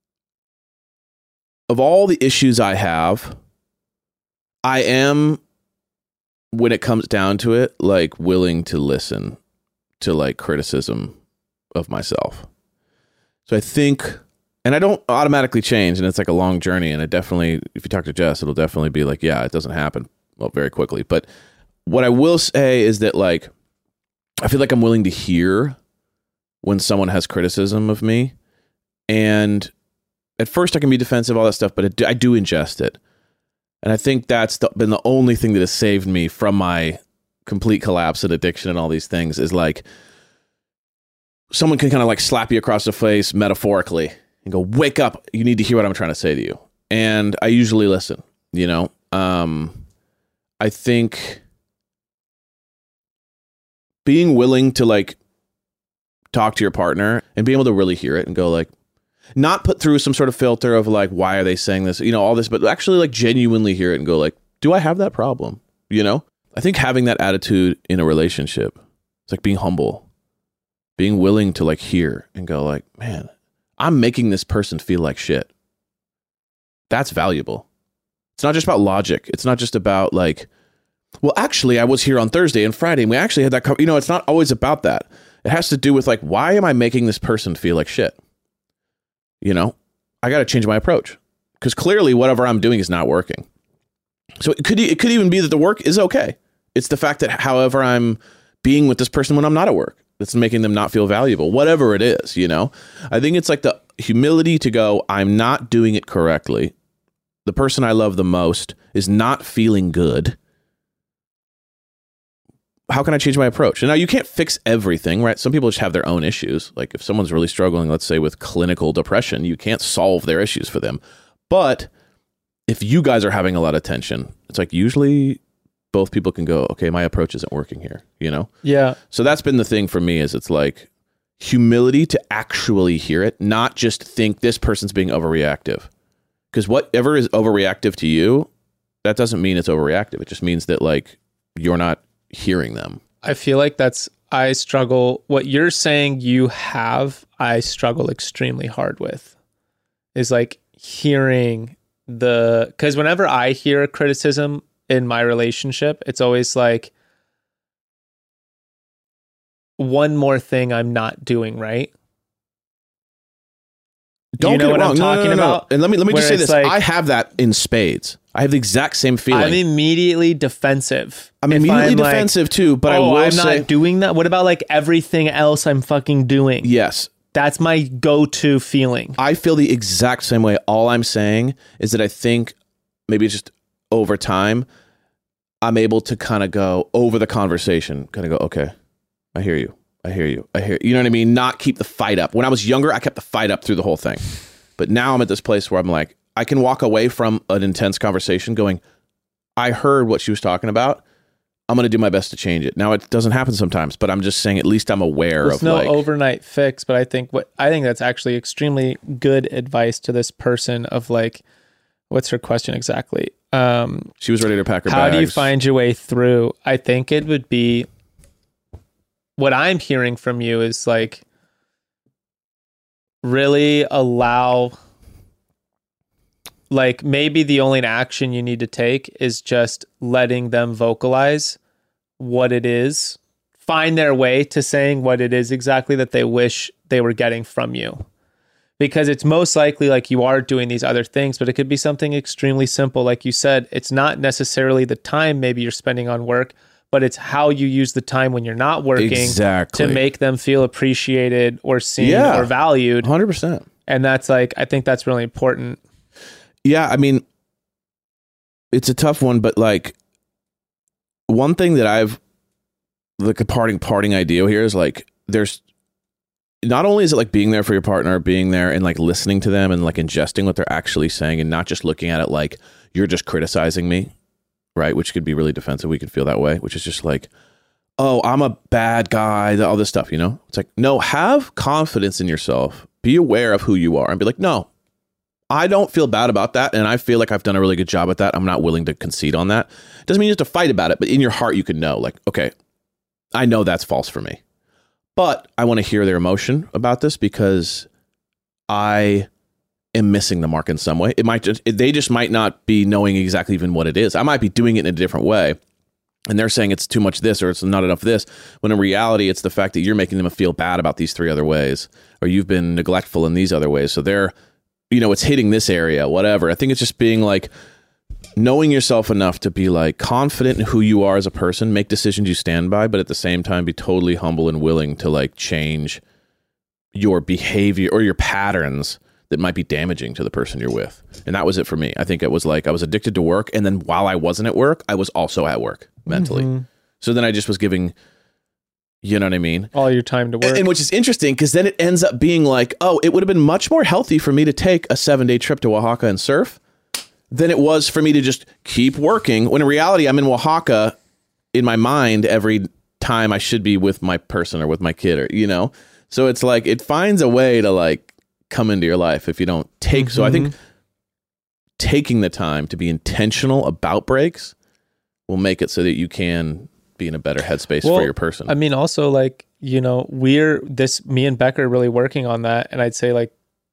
of all the issues I have, I am, when it comes down to it, like willing to listen to like criticism of myself. So I think, and I don't automatically change, and it's like a long journey. And it definitely, if you talk to Jess, it'll definitely be like, yeah, it doesn't happen well very quickly. But what I will say is that like, I feel like I'm willing to hear when someone has criticism of me. And at first I can be defensive, all that stuff, but it, I do ingest it. And I think that's the, been the only thing that has saved me from my complete collapse and addiction and all these things is like someone can kind of like slap you across the face metaphorically and go, wake up. You need to hear what I'm trying to say to you. And I usually listen, you know? Um, I think being willing to like talk to your partner and being able to really hear it and go like, not put through some sort of filter of like, why are they saying this? You know, all this, but actually like genuinely hear it and go like, do I have that problem? You know, I think having that attitude in a relationship, it's like being humble, being willing to like hear and go like, man, I'm making this person feel like shit. That's valuable. It's not just about logic. It's not just about like, well, actually I was here on Thursday and Friday and we actually had that, co-. you know, it's not always about that. It has to do with like, why am I making this person feel like shit? You know, I got to change my approach because clearly whatever I'm doing is not working. So it could it could even be that the work is okay. It's the fact that however I'm being with this person when I'm not at work that's making them not feel valuable, whatever it is, you know, I think it's like the humility to go, I'm not doing it correctly. The person I love the most is not feeling good. How can I change my approach? And now you can't fix everything, right? Some people just have their own issues. Like if someone's really struggling, let's say with clinical depression, you can't solve their issues for them. But if you guys are having a lot of tension, it's like usually both people can go, okay, my approach isn't working here, you know? Yeah. So that's been the thing for me is it's like humility to actually hear it, not just think this person's being overreactive. Because whatever is overreactive to you, that doesn't mean it's overreactive. It just means that like you're not hearing them. I feel like that's, I struggle, what you're saying you have, I struggle extremely hard with is like hearing the, because whenever I hear a criticism in my relationship, it's always like one more thing I'm not doing right. Don't you know get what it wrong. I'm No, talking no, no, no. about? And let me let me just say Where this. it's like- I have that in spades. I have the exact same feeling. I'm immediately defensive. I'm If immediately I'm like, defensive too, but I oh, will I'm say not doing that. What about like everything else I'm fucking doing? yes. That's my go-to feeling. I feel the exact same way. All I'm saying is that I think maybe just over time, I'm able to kind of go over the conversation, kind of go, okay, I hear you. I hear you. I hear you. You know what I mean? Not keep the fight up. When I was younger, I kept the fight up through the whole thing. But now I'm at this place where I'm like, I can walk away from an intense conversation going, I heard what she was talking about. I'm going to do my best to change it. Now it doesn't happen sometimes, but I'm just saying at least I'm aware There's of no like overnight fix, but I think what I think that's actually extremely good advice to this person of like, what's her question exactly? Um, she was ready to pack her how bags. do you find your way through? I think it would be what I'm hearing from you is like really allow, like maybe the only action you need to take is just letting them vocalize what it is, find their way to saying what it is exactly that they wish they were getting from you. Because it's most likely like you are doing these other things, but it could be something extremely simple. Like you said, it's not necessarily the time maybe you're spending on work, but it's how you use the time when you're not working exactly. to make them feel appreciated or seen yeah, or valued. one hundred percent. And that's like, I think that's really important. Yeah, I mean, it's a tough one, but like one thing that I've, like a parting parting idea here is like, there's, not only is it like being there for your partner, being there and like listening to them and like ingesting what they're actually saying and not just looking at it like you're just criticizing me, right? Which could be really defensive. We could feel that way, which is just like, oh, I'm a bad guy, all this stuff, you know? It's like, no, have confidence in yourself. Be aware of who you are and be like, no, I don't feel bad about that. And I feel like I've done a really good job at that. I'm not willing to concede on that. Doesn't mean you have to fight about it, but in your heart, you can know like, okay, I know that's false for me. But I want to hear their emotion about this because I am missing the mark in some way. It might just, they just might not be knowing exactly even what it is. I might be doing it in a different way. And they're saying it's too much this or it's not enough this. When in reality, it's the fact that you're making them feel bad about these three other ways, or you've been neglectful in these other ways. So they're, you know, it's hitting this area, whatever. I think it's just being like, knowing yourself enough to be like confident in who you are as a person, make decisions you stand by, but at the same time be totally humble and willing to like change your behavior or your patterns that might be damaging to the person you're with. And that was it for me. I think it was like I was addicted to work, and then while I wasn't at work, I was also at work mentally. Mm-hmm. So then I just was giving, you know what I mean? All your time to work. And, and which is interesting because then it ends up being like, oh, it would have been much more healthy for me to take a seven day trip to Oaxaca and surf than it was for me to just keep working, when in reality, I'm in Oaxaca in my mind every time I should be with my person or with my kid, or, you know? So it's like, it finds a way to like come into your life if you don't take. Mm-hmm. So I think taking the time to be intentional about breaks will make it so that you can be in a better headspace well, for your person. I mean, also like, you know, we're this, me and Becca are really working on that. And I'd say like,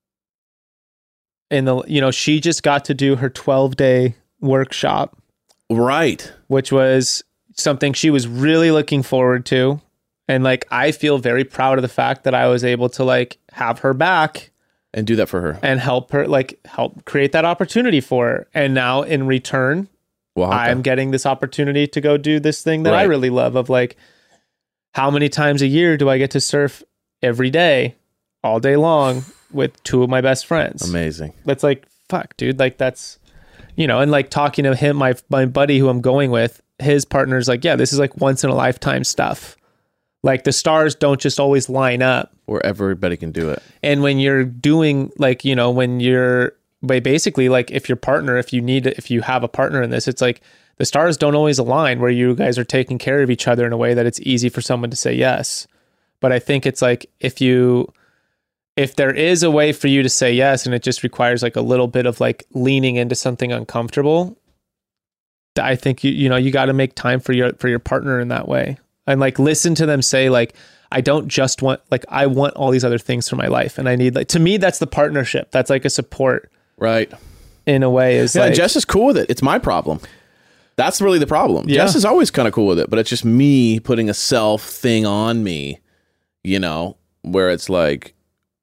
in the, you know, she just got to do her twelve day workshop. Right. Which was something she was really looking forward to. And like, I feel very proud of the fact that I was able to like have her back and do that for her and help her, like help create that opportunity for her. And now in return, Oaxaca. I'm getting this opportunity to go do this thing that right. I really love of like, how many times a year do I get to surf every day, all day long, with two of my best friends? Amazing. That's like, fuck, dude. Like that's, you know, and like talking to him, my my buddy who I'm going with, his partner's like, yeah, this is like once in a lifetime stuff. Like the stars don't just always line up. Where everybody can do it. And when you're doing like, you know, when you're, but basically like if your partner, if you need, if you have a partner in this, it's like the stars don't always align where you guys are taking care of each other in a way that it's easy for someone to say yes. But I think it's like, if you, if there is a way for you to say yes, and it just requires like a little bit of like leaning into something uncomfortable, I think you, you know, you got to make time for your, for your partner in that way. And like, listen to them say like, I don't just want, like, I want all these other things for my life. And I need like, to me, that's the partnership. That's like a support. Right. In a way is yeah, like. Jess is cool with it. It's my problem. That's really the problem. Yeah. Jess is always kind of cool with it, but it's just me putting a self thing on me, you know, where it's like,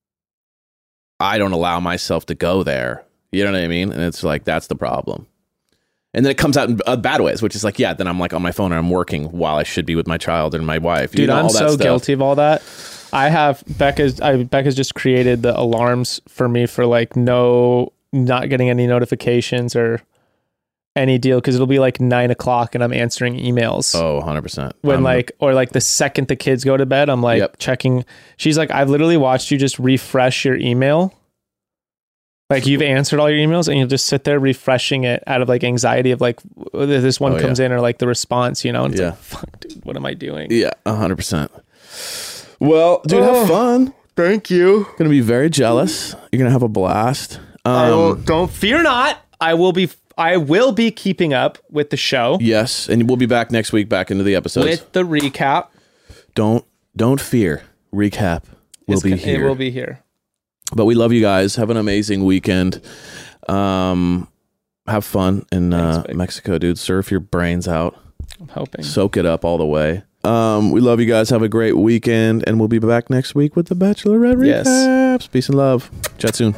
I don't allow myself to go there. You know what I mean? And it's like, that's the problem. And then it comes out in uh, bad ways, which is like, yeah, then I'm like on my phone and I'm working while I should be with my child and my wife. Dude, you know, I'm all that so stuff. guilty of all that. I have Becca's, I, Becca's just created the alarms for me for like no, not getting any notifications or any deal. Cause it'll be like nine o'clock and I'm answering emails. Oh, one hundred percent. When I'm, like, or like the second the kids go to bed, I'm like yep. checking. She's like, I've literally watched you just refresh your email. Like you've answered all your emails and you'll just sit there refreshing it out of like anxiety of like this one oh, comes yeah. in or like the response, you know, and it's yeah. like, fuck, dude, what am I doing? Yeah, one hundred percent. Well, dude, oh, have fun. Thank you. Going to be very jealous. You're going to have a blast. Um, I will, don't fear not. I will be I will be keeping up with the show. Yes, and we'll be back next week back into the episodes. With the recap. Don't don't fear. Recap will it's, be here. It will be here. But we love you guys. Have an amazing weekend. Um, have fun in uh, Mexico, dude. Surf your brains out. I'm hoping. Soak it up all the way. Um, we love you guys. Have a great weekend, and we'll be back next week with the Bachelorette Yes. recaps. Peace and love. Chat soon.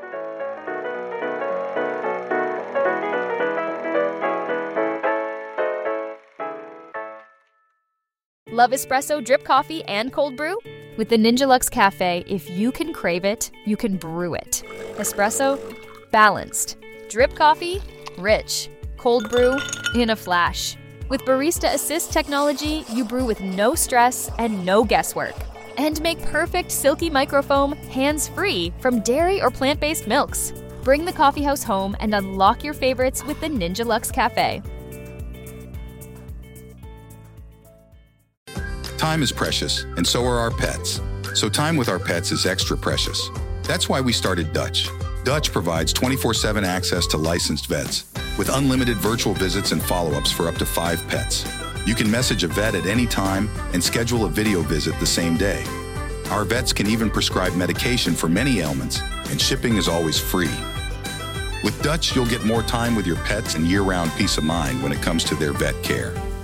Love espresso, drip coffee, and cold brew? With the Ninja Luxe Cafe, if you can crave it, you can brew it. Espresso, balanced. Drip coffee, rich. Cold brew, in a flash. With Barista Assist technology, you brew with no stress and no guesswork. And make perfect silky microfoam hands-free from dairy or plant-based milks. Bring the coffeehouse home and unlock your favorites with the Ninja Luxe Cafe. Time is precious, and so are our pets. So time with our pets is extra precious. That's why we started Dutch. Dutch provides twenty-four seven access to licensed vets, with unlimited virtual visits and follow-ups for up to five pets. You can message a vet at any time and schedule a video visit the same day. Our vets can even prescribe medication for many ailments, and shipping is always free. With Dutch, you'll get more time with your pets and year-round peace of mind when it comes to their vet care.